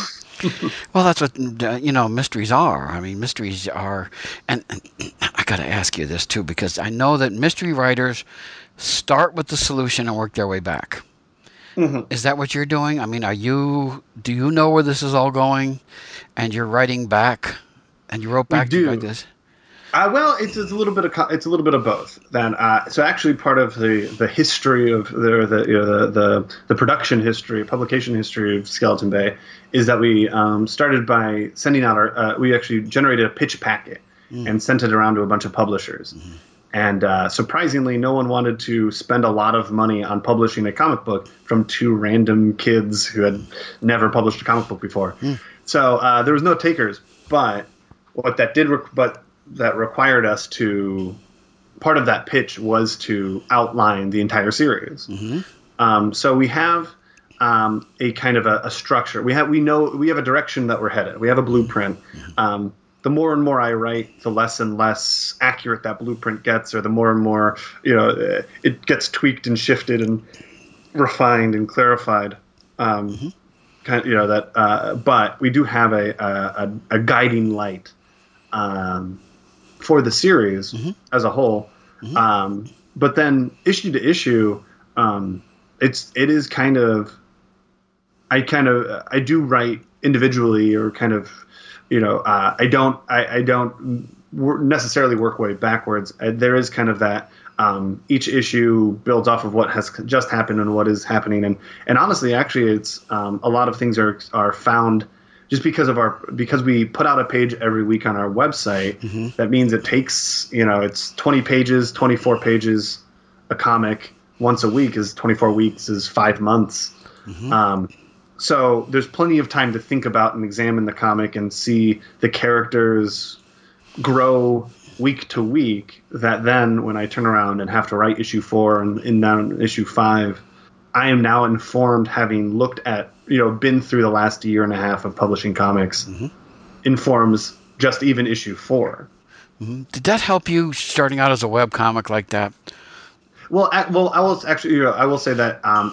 Well, that's what, you know, mysteries are. I mean, mysteries are, and, and I got to ask you this too, because I know that mystery writers start with the solution and work their way back. Mm-hmm. Is that what you're doing? I mean, are you, do you know where this is all going, and you're writing back, and you wrote back to write this? Uh, well, it's, it's a little bit of it's a little bit of both. Then, uh, so actually, part of the, the history of the the, you know, the the the production history, publication history of Skeleton Bay is that we um, started by sending out our. Uh, we actually generated a pitch packet mm. and sent it around to a bunch of publishers. Mm-hmm. And uh, surprisingly, no one wanted to spend a lot of money on publishing a comic book from two random kids who had never published a comic book before. Mm. So uh, there was no takers. But what that did, rec- but that required us to, part of that pitch was to outline the entire series. Mm-hmm. Um, so we have um, a kind of a, a structure. We have we know we have a direction that we're headed. We have a blueprint. Mm-hmm. Um, the more and more I write, the less and less accurate that blueprint gets, or the more and more, you know, it gets tweaked and shifted and refined and clarified. Um, mm-hmm. Kind of, you know that. Uh, but we do have a a, a guiding light. Um, for the series mm-hmm. as a whole. Mm-hmm. Um, but then issue to issue, um, it's, it is kind of, I kind of, I do write individually or kind of, you know, uh, I don't, I, I don't necessarily work way backwards. Uh, there is kind of that, um, each issue builds off of what has just happened and what is happening. And, and honestly, actually it's, um, a lot of things are, are found just because of our, because we put out a page every week on our website. Mm-hmm. That means it takes, you know, it's twenty pages, twenty-four pages, a comic once a week is twenty-four weeks is five months. Mm-hmm. Um, so there's plenty of time to think about and examine the comic and see the characters grow week to week, that then when I turn around and have to write issue four and in now issue five, I am now informed, having looked at, you know, been through the last year and a half of publishing comics, mm-hmm. informs just even issue four. Mm-hmm. Did that help you starting out as a web comic like that? Well, I, well, I will actually, you know, I will say that um, it's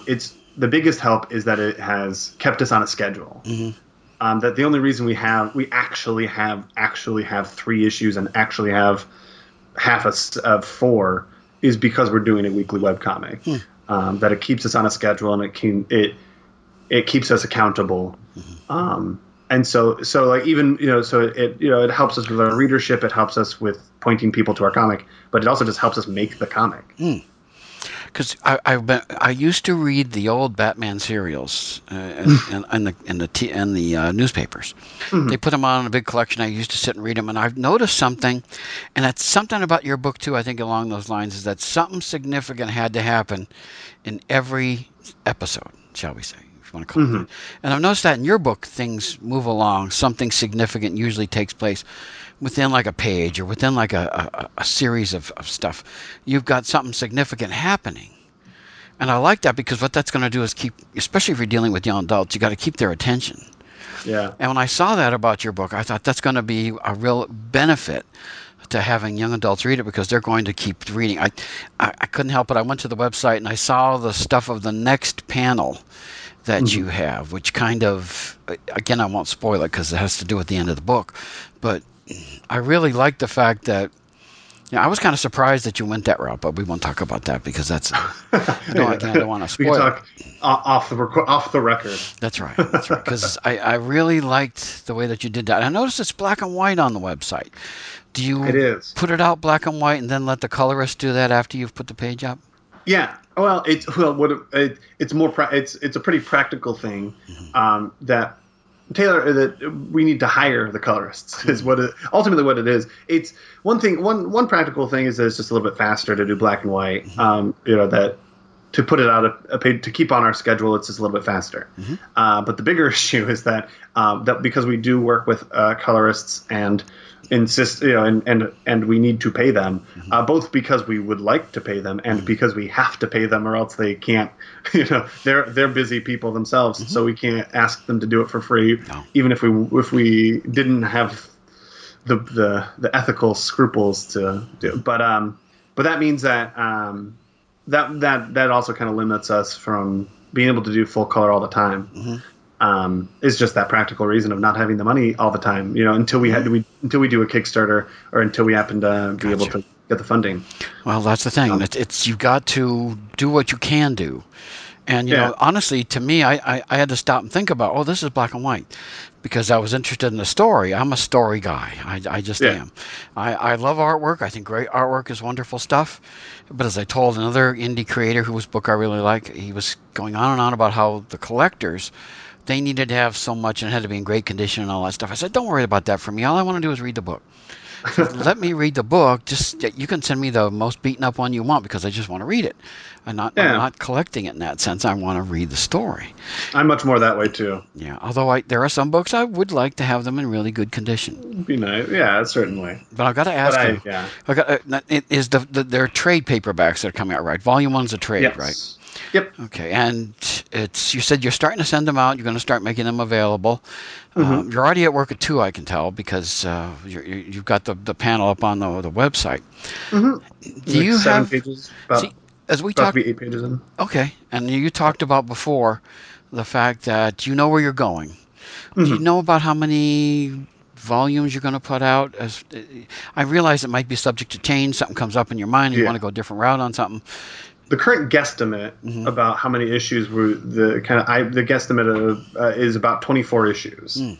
the biggest help is that it has kept us on a schedule. Mm-hmm. Um, that the only reason we have we actually have actually have three issues and actually have half a, of four is because we're doing a weekly webcomic. Hmm. Um, that it keeps us on a schedule and it can it it keeps us accountable. Mm-hmm. Um, and so so like even you know so it you know it helps us with our readership. It helps us with pointing people to our comic, but it also just helps us make the comic. Hmm. Because I I've been, I used to read the old Batman serials uh, and, and the and the t- and the uh, newspapers. Mm-hmm. They put them on in a big collection. I used to sit and read them, and I've noticed something, and that's something about your book too. I think along those lines is that something significant had to happen in every episode, shall we say, if you want to call mm-hmm. it that. And I've noticed that in your book, things move along. Something significant usually takes place within like a page or within like a, a, a series of, of stuff. You've got something significant happening. And I like that because what that's going to do is keep, especially if you're dealing with young adults, you got to keep their attention. Yeah. And when I saw that about your book, I thought that's going to be a real benefit to having young adults read it because they're going to keep reading. I, I, I couldn't help it. I went to the website and I saw the stuff of the next panel that mm-hmm. you have, which kind of, again, I won't spoil it because it has to do with the end of the book, but I really like the fact that, you know, I was kind of surprised that you went that route, but we won't talk about that because that's, I don't, yeah. again, I don't want to spoil we can talk it. Off the, off the record. That's right, that's right, because I, I really liked the way that you did that. I noticed it's black and white on the website. Do you it is. put it out black and white and then let the colorist do that after you've put the page up? Yeah. Well, it's well, what it, it's more pra- it's it's a pretty practical thing mm-hmm. um, that Taylor that we need to hire the colorists mm-hmm. is what it, ultimately what it is. It's one thing. One one practical thing is that it's just a little bit faster to do black and white. Mm-hmm. Um, you know that to put it out a, a page to keep on our schedule, it's just a little bit faster. Mm-hmm. Uh, but the bigger issue is that um, that because we do work with uh, colorists and insist, you know, and, and, and we need to pay them, mm-hmm. uh, both because we would like to pay them and mm-hmm. because we have to pay them or else they can't, you know, they're, they're busy people themselves. Mm-hmm. So we can't ask them to do it for free, no. even if we, if we didn't have the, the, the ethical scruples to do. But, um, but that means that, um, that, that, that also kind of limits us from being able to do full color all the time. Mm-hmm. Um, is just that practical reason of not having the money all the time, you know, until we had we until we do a Kickstarter or until we happen to be gotcha. able to get the funding. Well, that's the thing. Um, it's, it's you've got to do what you can do, and you yeah. know, honestly, to me, I, I I had to stop and think about, oh, this is black and white, because I was interested in the story. I'm a story guy. I I just yeah. am. I I love artwork. I think great artwork is wonderful stuff. But as I told another indie creator whose book I really like, he was going on and on about how the collectors, they needed to have so much and it had to be in great condition and all that stuff. I said, don't worry about that for me. All I want to do is read the book. So let me read the book. Just you can send me the most beaten up one you want because I just want to read it. I'm not, yeah. I'm not collecting it in that sense. I want to read the story. I'm much more that way too. Yeah. Although I, there are some books I would like to have them in really good condition. It'd be nice. Yeah, certainly. But I've got to ask I, you. Yeah. I got, uh, it is the, the there are trade paperbacks that are coming out, right? Volume one's a trade, yes. right? Yep. Okay, and it's you said you're starting to send them out. You're going to start making them available. Mm-hmm. Um, you're already at work at two, I can tell, because uh, you're, you've got the, the panel up on the the website. Mm-hmm. Do like you seven have pages? About, see, as we about talked, to be eight pages in. Okay, and you talked about before the fact that you know where you're going. Mm-hmm. Do you know about how many volumes you're going to put out? As I realize it might be subject to change. Something comes up in your mind, and you yeah. want to go a different route on something. The current guesstimate mm-hmm. about how many issues were the kind of I, the guesstimate of, uh, is about twenty-four issues, mm.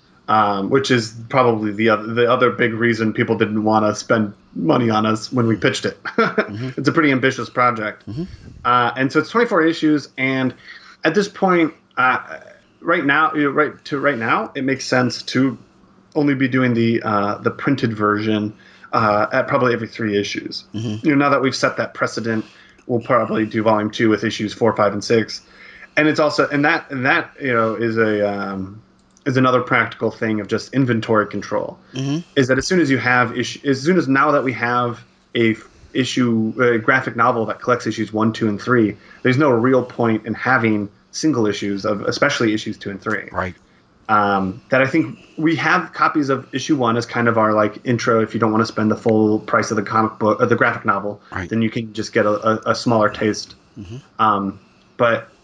um, which is probably the other the other big reason people didn't want to spend money on us when we pitched it. mm-hmm. It's a pretty ambitious project, mm-hmm. uh, and so it's twenty-four issues. And at this point, uh, right now, you know, right to right now, it makes sense to only be doing the uh, the printed version uh, at probably every three issues. Mm-hmm. You know, now that we've set that precedent. We'll probably do volume two with issues four, five, and six, and it's also and that and that you know is a um, is another practical thing of just inventory control. Mm-hmm. Is that as soon as you have issue, as soon as now that we have a issue a graphic novel that collects issues one, two, and three, there's no real point in having single issues of especially issues two and three. Right. Um, that I think we have copies of issue one as kind of our like intro. If you don't want to spend the full price of the comic book or the graphic novel, right. then you can just get a, a, a smaller taste. Mm-hmm. Um, but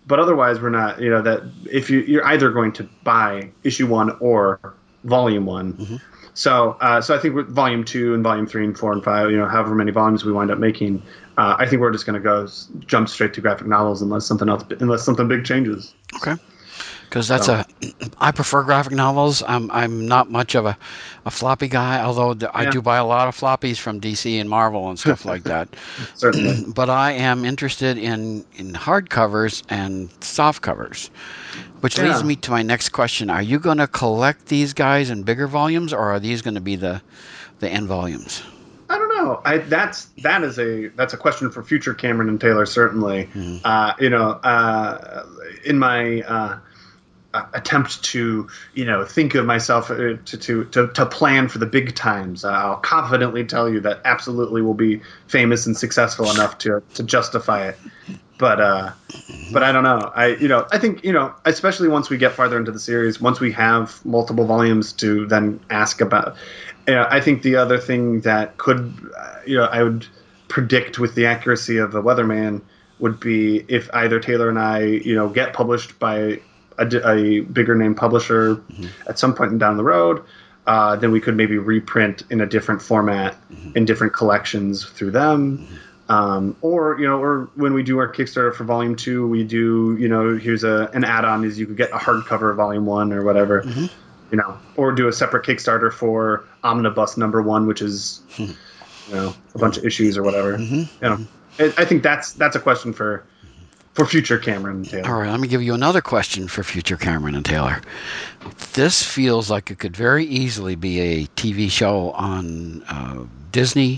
but otherwise we're not. You know that if you you're either going to buy issue one or volume one. Mm-hmm. So, uh, so I think with volume two and volume three and four and five, you know, however many volumes we wind up making, uh, I think we're just going to go s- jump straight to graphic novels unless something else, unless something big changes. Okay. Because that's So. a, I prefer graphic novels. I'm I'm not much of a, a floppy guy, although th- I Yeah. do buy a lot of floppies from D C and Marvel and stuff like that. Certainly. But I am interested in in hardcovers and soft covers, which Yeah. leads me to my next question: are you going to collect these guys in bigger volumes, or are these going to be the the end volumes? I don't know. I that's that is a that's a question for future Cameron and Taylor certainly. Mm-hmm. Uh, you know, uh, in my uh, uh, attempt to you know think of myself uh, to, to to to plan for the big times, uh, I'll confidently tell you that absolutely will be famous and successful enough to to justify it. But uh, but I don't know. I you know I think you know especially once we get farther into the series, once we have multiple volumes to then ask about. You know, I think the other thing that could, uh, you know, I would predict with the accuracy of the Weatherman would be if either Taylor and I, you know, get published by a, a bigger name publisher mm-hmm. at some point down the road, uh, then we could maybe reprint in a different format mm-hmm. in different collections through them. Mm-hmm. Um, or, you know, or when we do our Kickstarter for volume two, we do, you know, here's a an add-on is you could get a hardcover volume one or whatever. Mm-hmm. You know, or do a separate Kickstarter for Omnibus number one, which is, you know, a bunch of issues or whatever. Mm-hmm. You know, I, I think that's that's a question for for future Cameron and Taylor. All right, let me give you another question for future Cameron and Taylor. This feels like it could very easily be a T V show on uh, Disney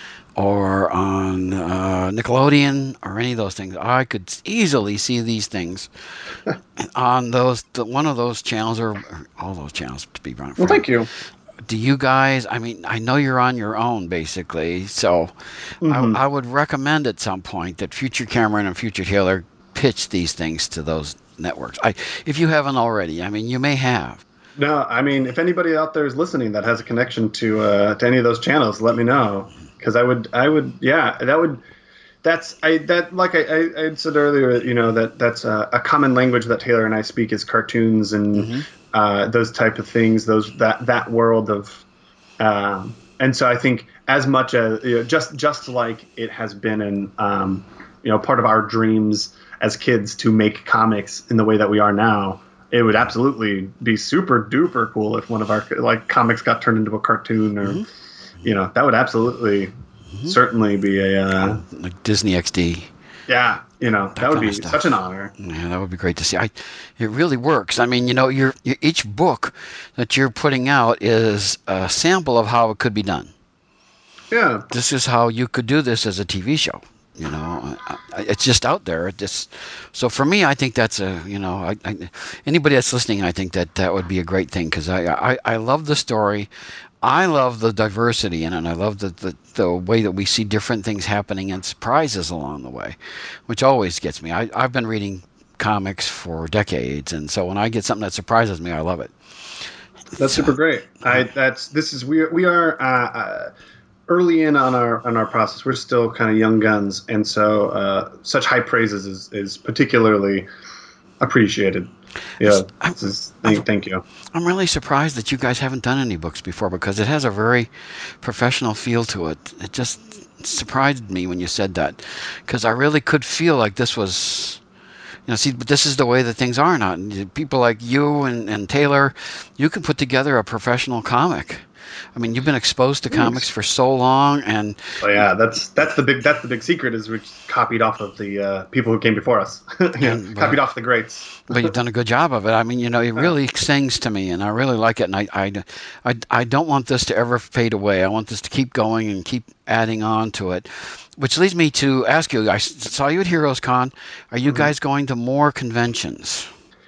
or on uh, Nickelodeon or any of those things. I could easily see these things on those the, one of those channels or, or all those channels, to be frank. Well, thank you. Do you guys, I mean, I know you're on your own, basically, so mm-hmm. I, I would recommend at some point that future Cameron and future Taylor pitch these things to those networks. I, if you haven't already, I mean, you may have. No, I mean, if anybody out there is listening that has a connection to uh, to any of those channels, let me know. Because I would, I would, yeah, that would, that's, I, that, like I, I, I said earlier, you know, that that's a, a common language that Taylor and I speak is cartoons and mm-hmm. uh, those type of things, those, that, that world of, um, and so I think as much as, you know, just, just like it has been in, um, you know, part of our dreams as kids to make comics in the way that we are now, it would absolutely be super duper cool if one of our, like, comics got turned into a cartoon or, mm-hmm. You know, that would absolutely, mm-hmm. certainly be a... Uh, like Disney X D. Yeah, you know, that, that would be such an honor. Yeah, that would be great to see. I, it really works. I mean, you know, you're, you're, each book that you're putting out is a sample of how it could be done. Yeah. This is how you could do this as a T V show. You know, it's just out there. It just, so for me, I think that's a, you know, I, I, anybody that's listening, I think that that would be a great thing because I, I, I love the story. I love the diversity in it, and I love the, the, the way that we see different things happening and surprises along the way, which always gets me. I, I've been reading comics for decades, and so when I get something that surprises me, I love it. That's so, super great. I that's this is we are, we are uh, uh, early in on our on our process. We're still kind of young guns, and so uh, such high praises is, is particularly appreciated. Yeah, this is, thank, thank you. I'm really surprised that you guys haven't done any books before because it has a very professional feel to it. It just surprised me when you said that because I really could feel like this was, you know, see, but this is the way that things are now. People like you and, and Taylor, you can put together a professional comic. I mean, you've been exposed to comics for so long, and oh yeah, that's that's the big that's the big secret is we copied off of the uh, people who came before us, yeah, and, but, copied off the greats. But you've done a good job of it. I mean, you know, it really sings to me, and I really like it. And I, I, I, I don't want this to ever fade away. I want this to keep going and keep adding on to it. Which leads me to ask you: I saw you at Heroes Con. Are you mm-hmm. guys going to more conventions?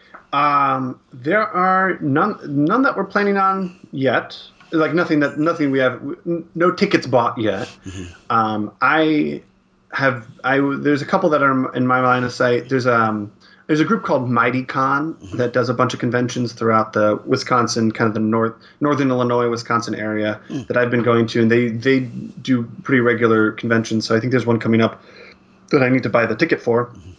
Um, there are none none that we're planning on yet. Like nothing that nothing we have no tickets bought yet. Mm-hmm. Um, I have I there's a couple that are in my line of sight. There's um there's a group called Mighty Con mm-hmm. that does a bunch of conventions throughout the Wisconsin, kind of the north northern Illinois, Wisconsin area mm. that I've been going to, and they they do pretty regular conventions. So I think there's one coming up that I need to buy the ticket for. Mm-hmm.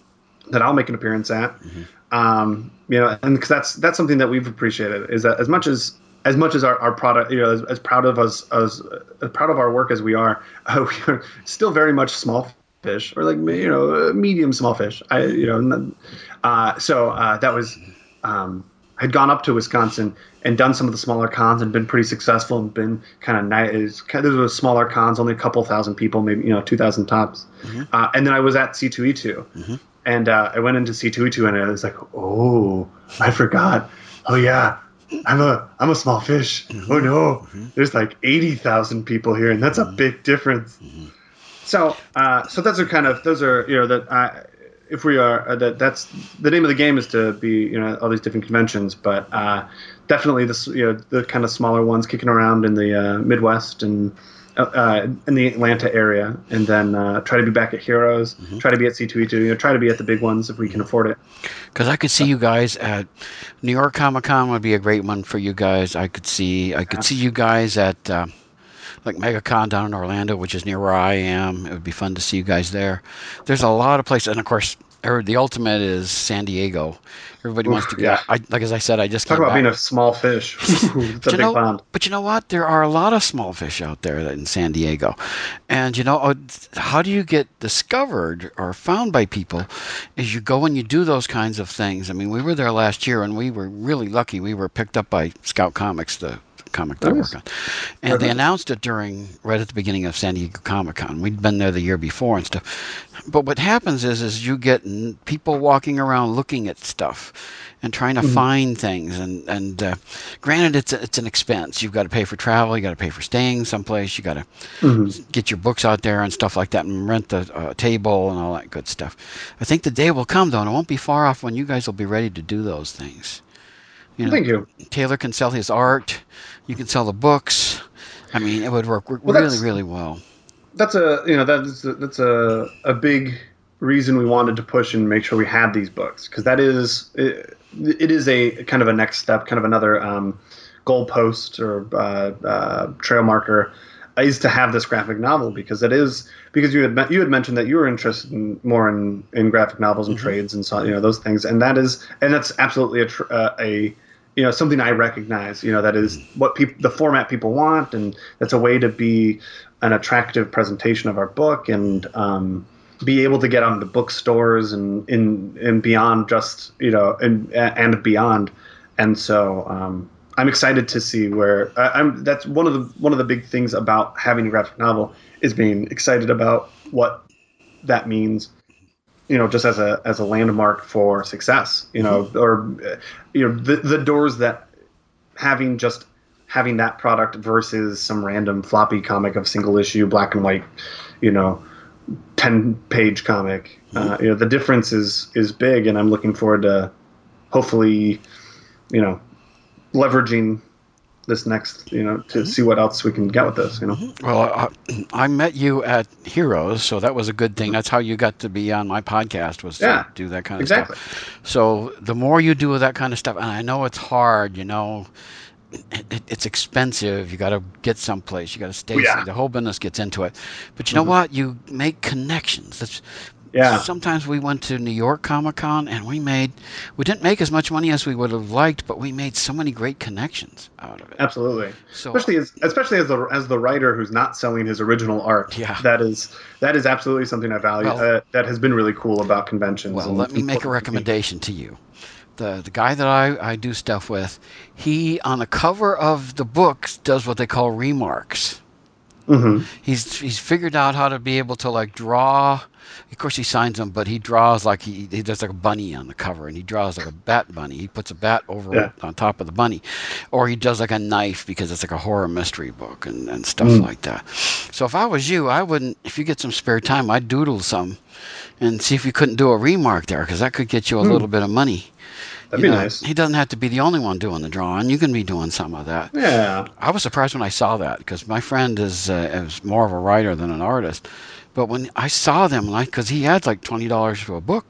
that I'll make an appearance at. Mm-hmm. Um, you know, and because that's that's something that we've appreciated is that as much as as much as our, our product, you know, as, as proud of us as, as proud of our work as we are, uh, we are still very much small fish, or like you know, medium small fish. I you know, uh, so uh, that was um, had gone up to Wisconsin and done some of the smaller cons and been pretty successful and been kind of nice. Kind of those smaller cons, only a couple thousand people, maybe you know, two thousand tops. Mm-hmm. Uh, and then I was at C two E two. Mm-hmm. And uh, I went into C two E two and I was like, oh, I forgot. Oh yeah, I'm a I'm a small fish. Mm-hmm. Oh no, mm-hmm. There's like eighty thousand people here, and that's a big difference. Mm-hmm. So uh, so those are kind of those are you know that I, if we are uh, that that's the name of the game is to be you know all these different conventions, but uh, definitely this you know the kind of smaller ones kicking around in the uh, Midwest and. Uh, in the Atlanta area, and then uh, try to be back at Heroes, mm-hmm. try to be at C two E two, you know, try to be at the big ones if we can afford it. Because I could see you guys at New York Comic Con would be a great one for you guys. I could see I could yeah. see you guys at uh, like MegaCon down in Orlando, which is near where I am. It would be fun to see you guys there. There's a lot of places, and of course, the ultimate is San Diego. Everybody Oof, wants to go. Yeah. I, like as I said, I just talk came about back. being a small fish. It's a big know, pond. But you know what? There are a lot of small fish out there in San Diego, and you know how do you get discovered or found by people? Is you go and you do those kinds of things. I mean, we were there last year, and we were really lucky. We were picked up by Scout Comics, the comic that I work on, and they announced it during right at the beginning of San Diego Comic Con. We'd been there the year before and stuff. But what happens is, is you get people walking around looking at stuff and trying to mm-hmm. find things. And and uh, granted, it's a, it's an expense. You've got to pay for travel. You got to pay for staying someplace. You got to mm-hmm. get your books out there and stuff like that, and rent the uh, table and all that good stuff. I think the day will come though, and it won't be far off when you guys will be ready to do those things. You know, Thank you. Taylor can sell his art. You can sell the books. I mean, it would work well, really, really well. That's a you know that's a, that's a a big reason we wanted to push and make sure we had these books, because that is it, it is a kind of a next step, kind of another um, goalpost or uh, uh, trail marker is to have this graphic novel, because it is because you had you had mentioned that you were interested in more in, in graphic novels and mm-hmm. trades and so you know those things, and that is and that's absolutely a tr- uh, a you know something I recognize. You know that is what people the format people want, and that's a way to be an attractive presentation of our book and um, be able to get on the bookstores and in and beyond just you know and and beyond. And so um, I'm excited to see where I, I'm. That's one of the one of the big things about having a graphic novel is being excited about what that means. You know, just as a as a landmark for success. You know, mm-hmm. or you know the the doors that having just having that product versus some random floppy comic of single issue black and white, you know, ten page comic. Mm-hmm. Uh, you know, the difference is is big, and I'm looking forward to hopefully, you know, leveraging this next, you know, to mm-hmm. see what else we can get with this, you know. Well, I, I met you at Heroes, so that was a good thing. That's how you got to be on my podcast, was yeah, to do that kind of exactly. stuff. So the more you do that kind of stuff, and I know it's hard, you know, it, it, it's expensive. You got to get someplace. You got to stay. Yeah. The whole business gets into it. But you know mm-hmm. what? You make connections. That's Yeah. Sometimes we went to New York Comic Con and we made, we didn't make as much money as we would have liked, but we made so many great connections out of it. Absolutely. So, especially as especially as the as the writer who's not selling his original art. Yeah. That is that is absolutely something I value. Well, uh, that has been really cool about conventions. Well, and, let me and make a recommendation to you. The the guy that I, I do stuff with, he on the cover of the books does what they call remarks. Mm-hmm. He's he's figured out how to be able to like draw. Of course, he signs them, but he draws like he, he does like a bunny on the cover, and he draws like a bat bunny. He puts a bat over yeah. on top of the bunny, or he does like a knife because it's like a horror mystery book and, and stuff mm. like that. So if I was you, I wouldn't. If you get some spare time, I'd doodle some, and see if you couldn't do a remark there, because that could get you a mm. little bit of money. That'd you be know, nice. He doesn't have to be the only one doing the drawing. You can be doing some of that. Yeah. I was surprised when I saw that, because my friend is uh, is more of a writer than an artist. But when I saw them, like, because he had like twenty dollars for a book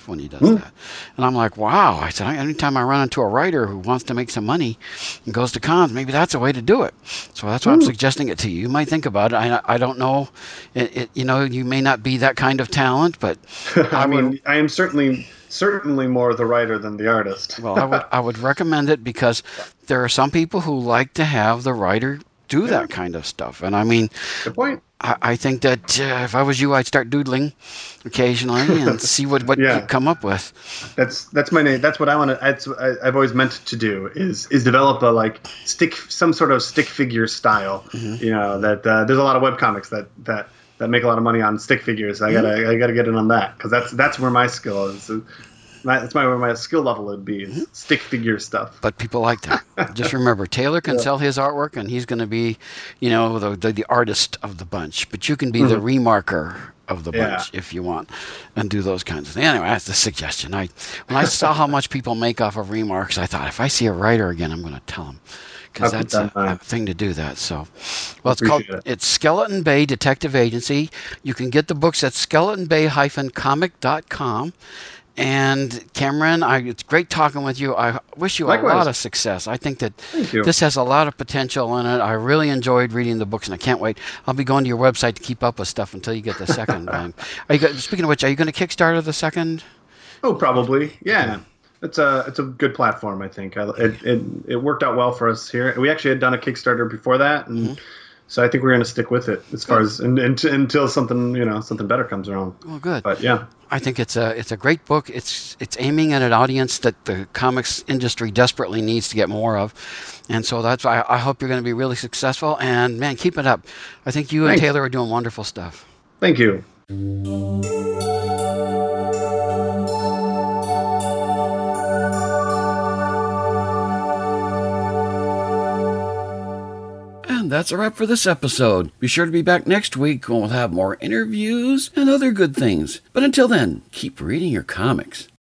himself when he does mm. that. And I'm like, wow. I said, anytime I run into a writer who wants to make some money and goes to cons, maybe that's a way to do it. So that's why mm. I'm suggesting it to you. You might think about it. I, I don't know. It, it, you know, you may not be that kind of talent, but I, I mean, would, I am certainly certainly more the writer than the artist. Well, I would I would recommend it because there are some people who like to have the writer do yeah. that kind of stuff. And I mean, good point. I, I think that uh, if I was you, I'd start doodling occasionally and see what, what yeah. you come up with. That's that's my name. That's what I want to. That's I, I've always meant to do is is develop a like stick some sort of stick figure style. Mm-hmm. You know that uh, there's a lot of webcomics that that. that make a lot of money on stick figures. I gotta, mm-hmm. I gotta get in on that because that's that's where my skill is. That's my where my skill level would be is mm-hmm. stick figure stuff. But people like that. Just remember, Taylor can yeah. sell his artwork, and he's going to be, you know, the, the the artist of the bunch. But you can be mm-hmm. the remarker of the yeah. bunch if you want, and do those kinds of things. Anyway, that's the suggestion. I when I saw how much people make off of remarks, I thought if I see a writer again, I'm going to tell him. Because that's that a, a thing to do that. So, well, it's called it. It's Skeleton Bay Detective Agency. You can get the books at skeleton bay dash comic dot com. And Cameron, I, it's great talking with you. I wish you Likewise. a lot of success. I think that this has a lot of potential in it. I really enjoyed reading the books, and I can't wait. I'll be going to your website to keep up with stuff until you get the second one. Are you, speaking of which, are you going to Kickstarter the second? Oh, probably. Yeah. It's a it's a good platform, I think. It, it it worked out well for us here. We actually had done a Kickstarter before that, and mm-hmm. so I think we're going to stick with it as good. far as and, and, until something you know something better comes around. Well, good. But yeah, I think it's a it's a great book. It's it's aiming at an audience that the comics industry desperately needs to get more of, and so that's why I, I hope you're going to be really successful. And man, keep it up. I think you Thanks. and Taylor are doing wonderful stuff. Thank you. And that's a wrap for this episode. Be sure to be back next week when we'll have more interviews and other good things. But until then, keep reading your comics.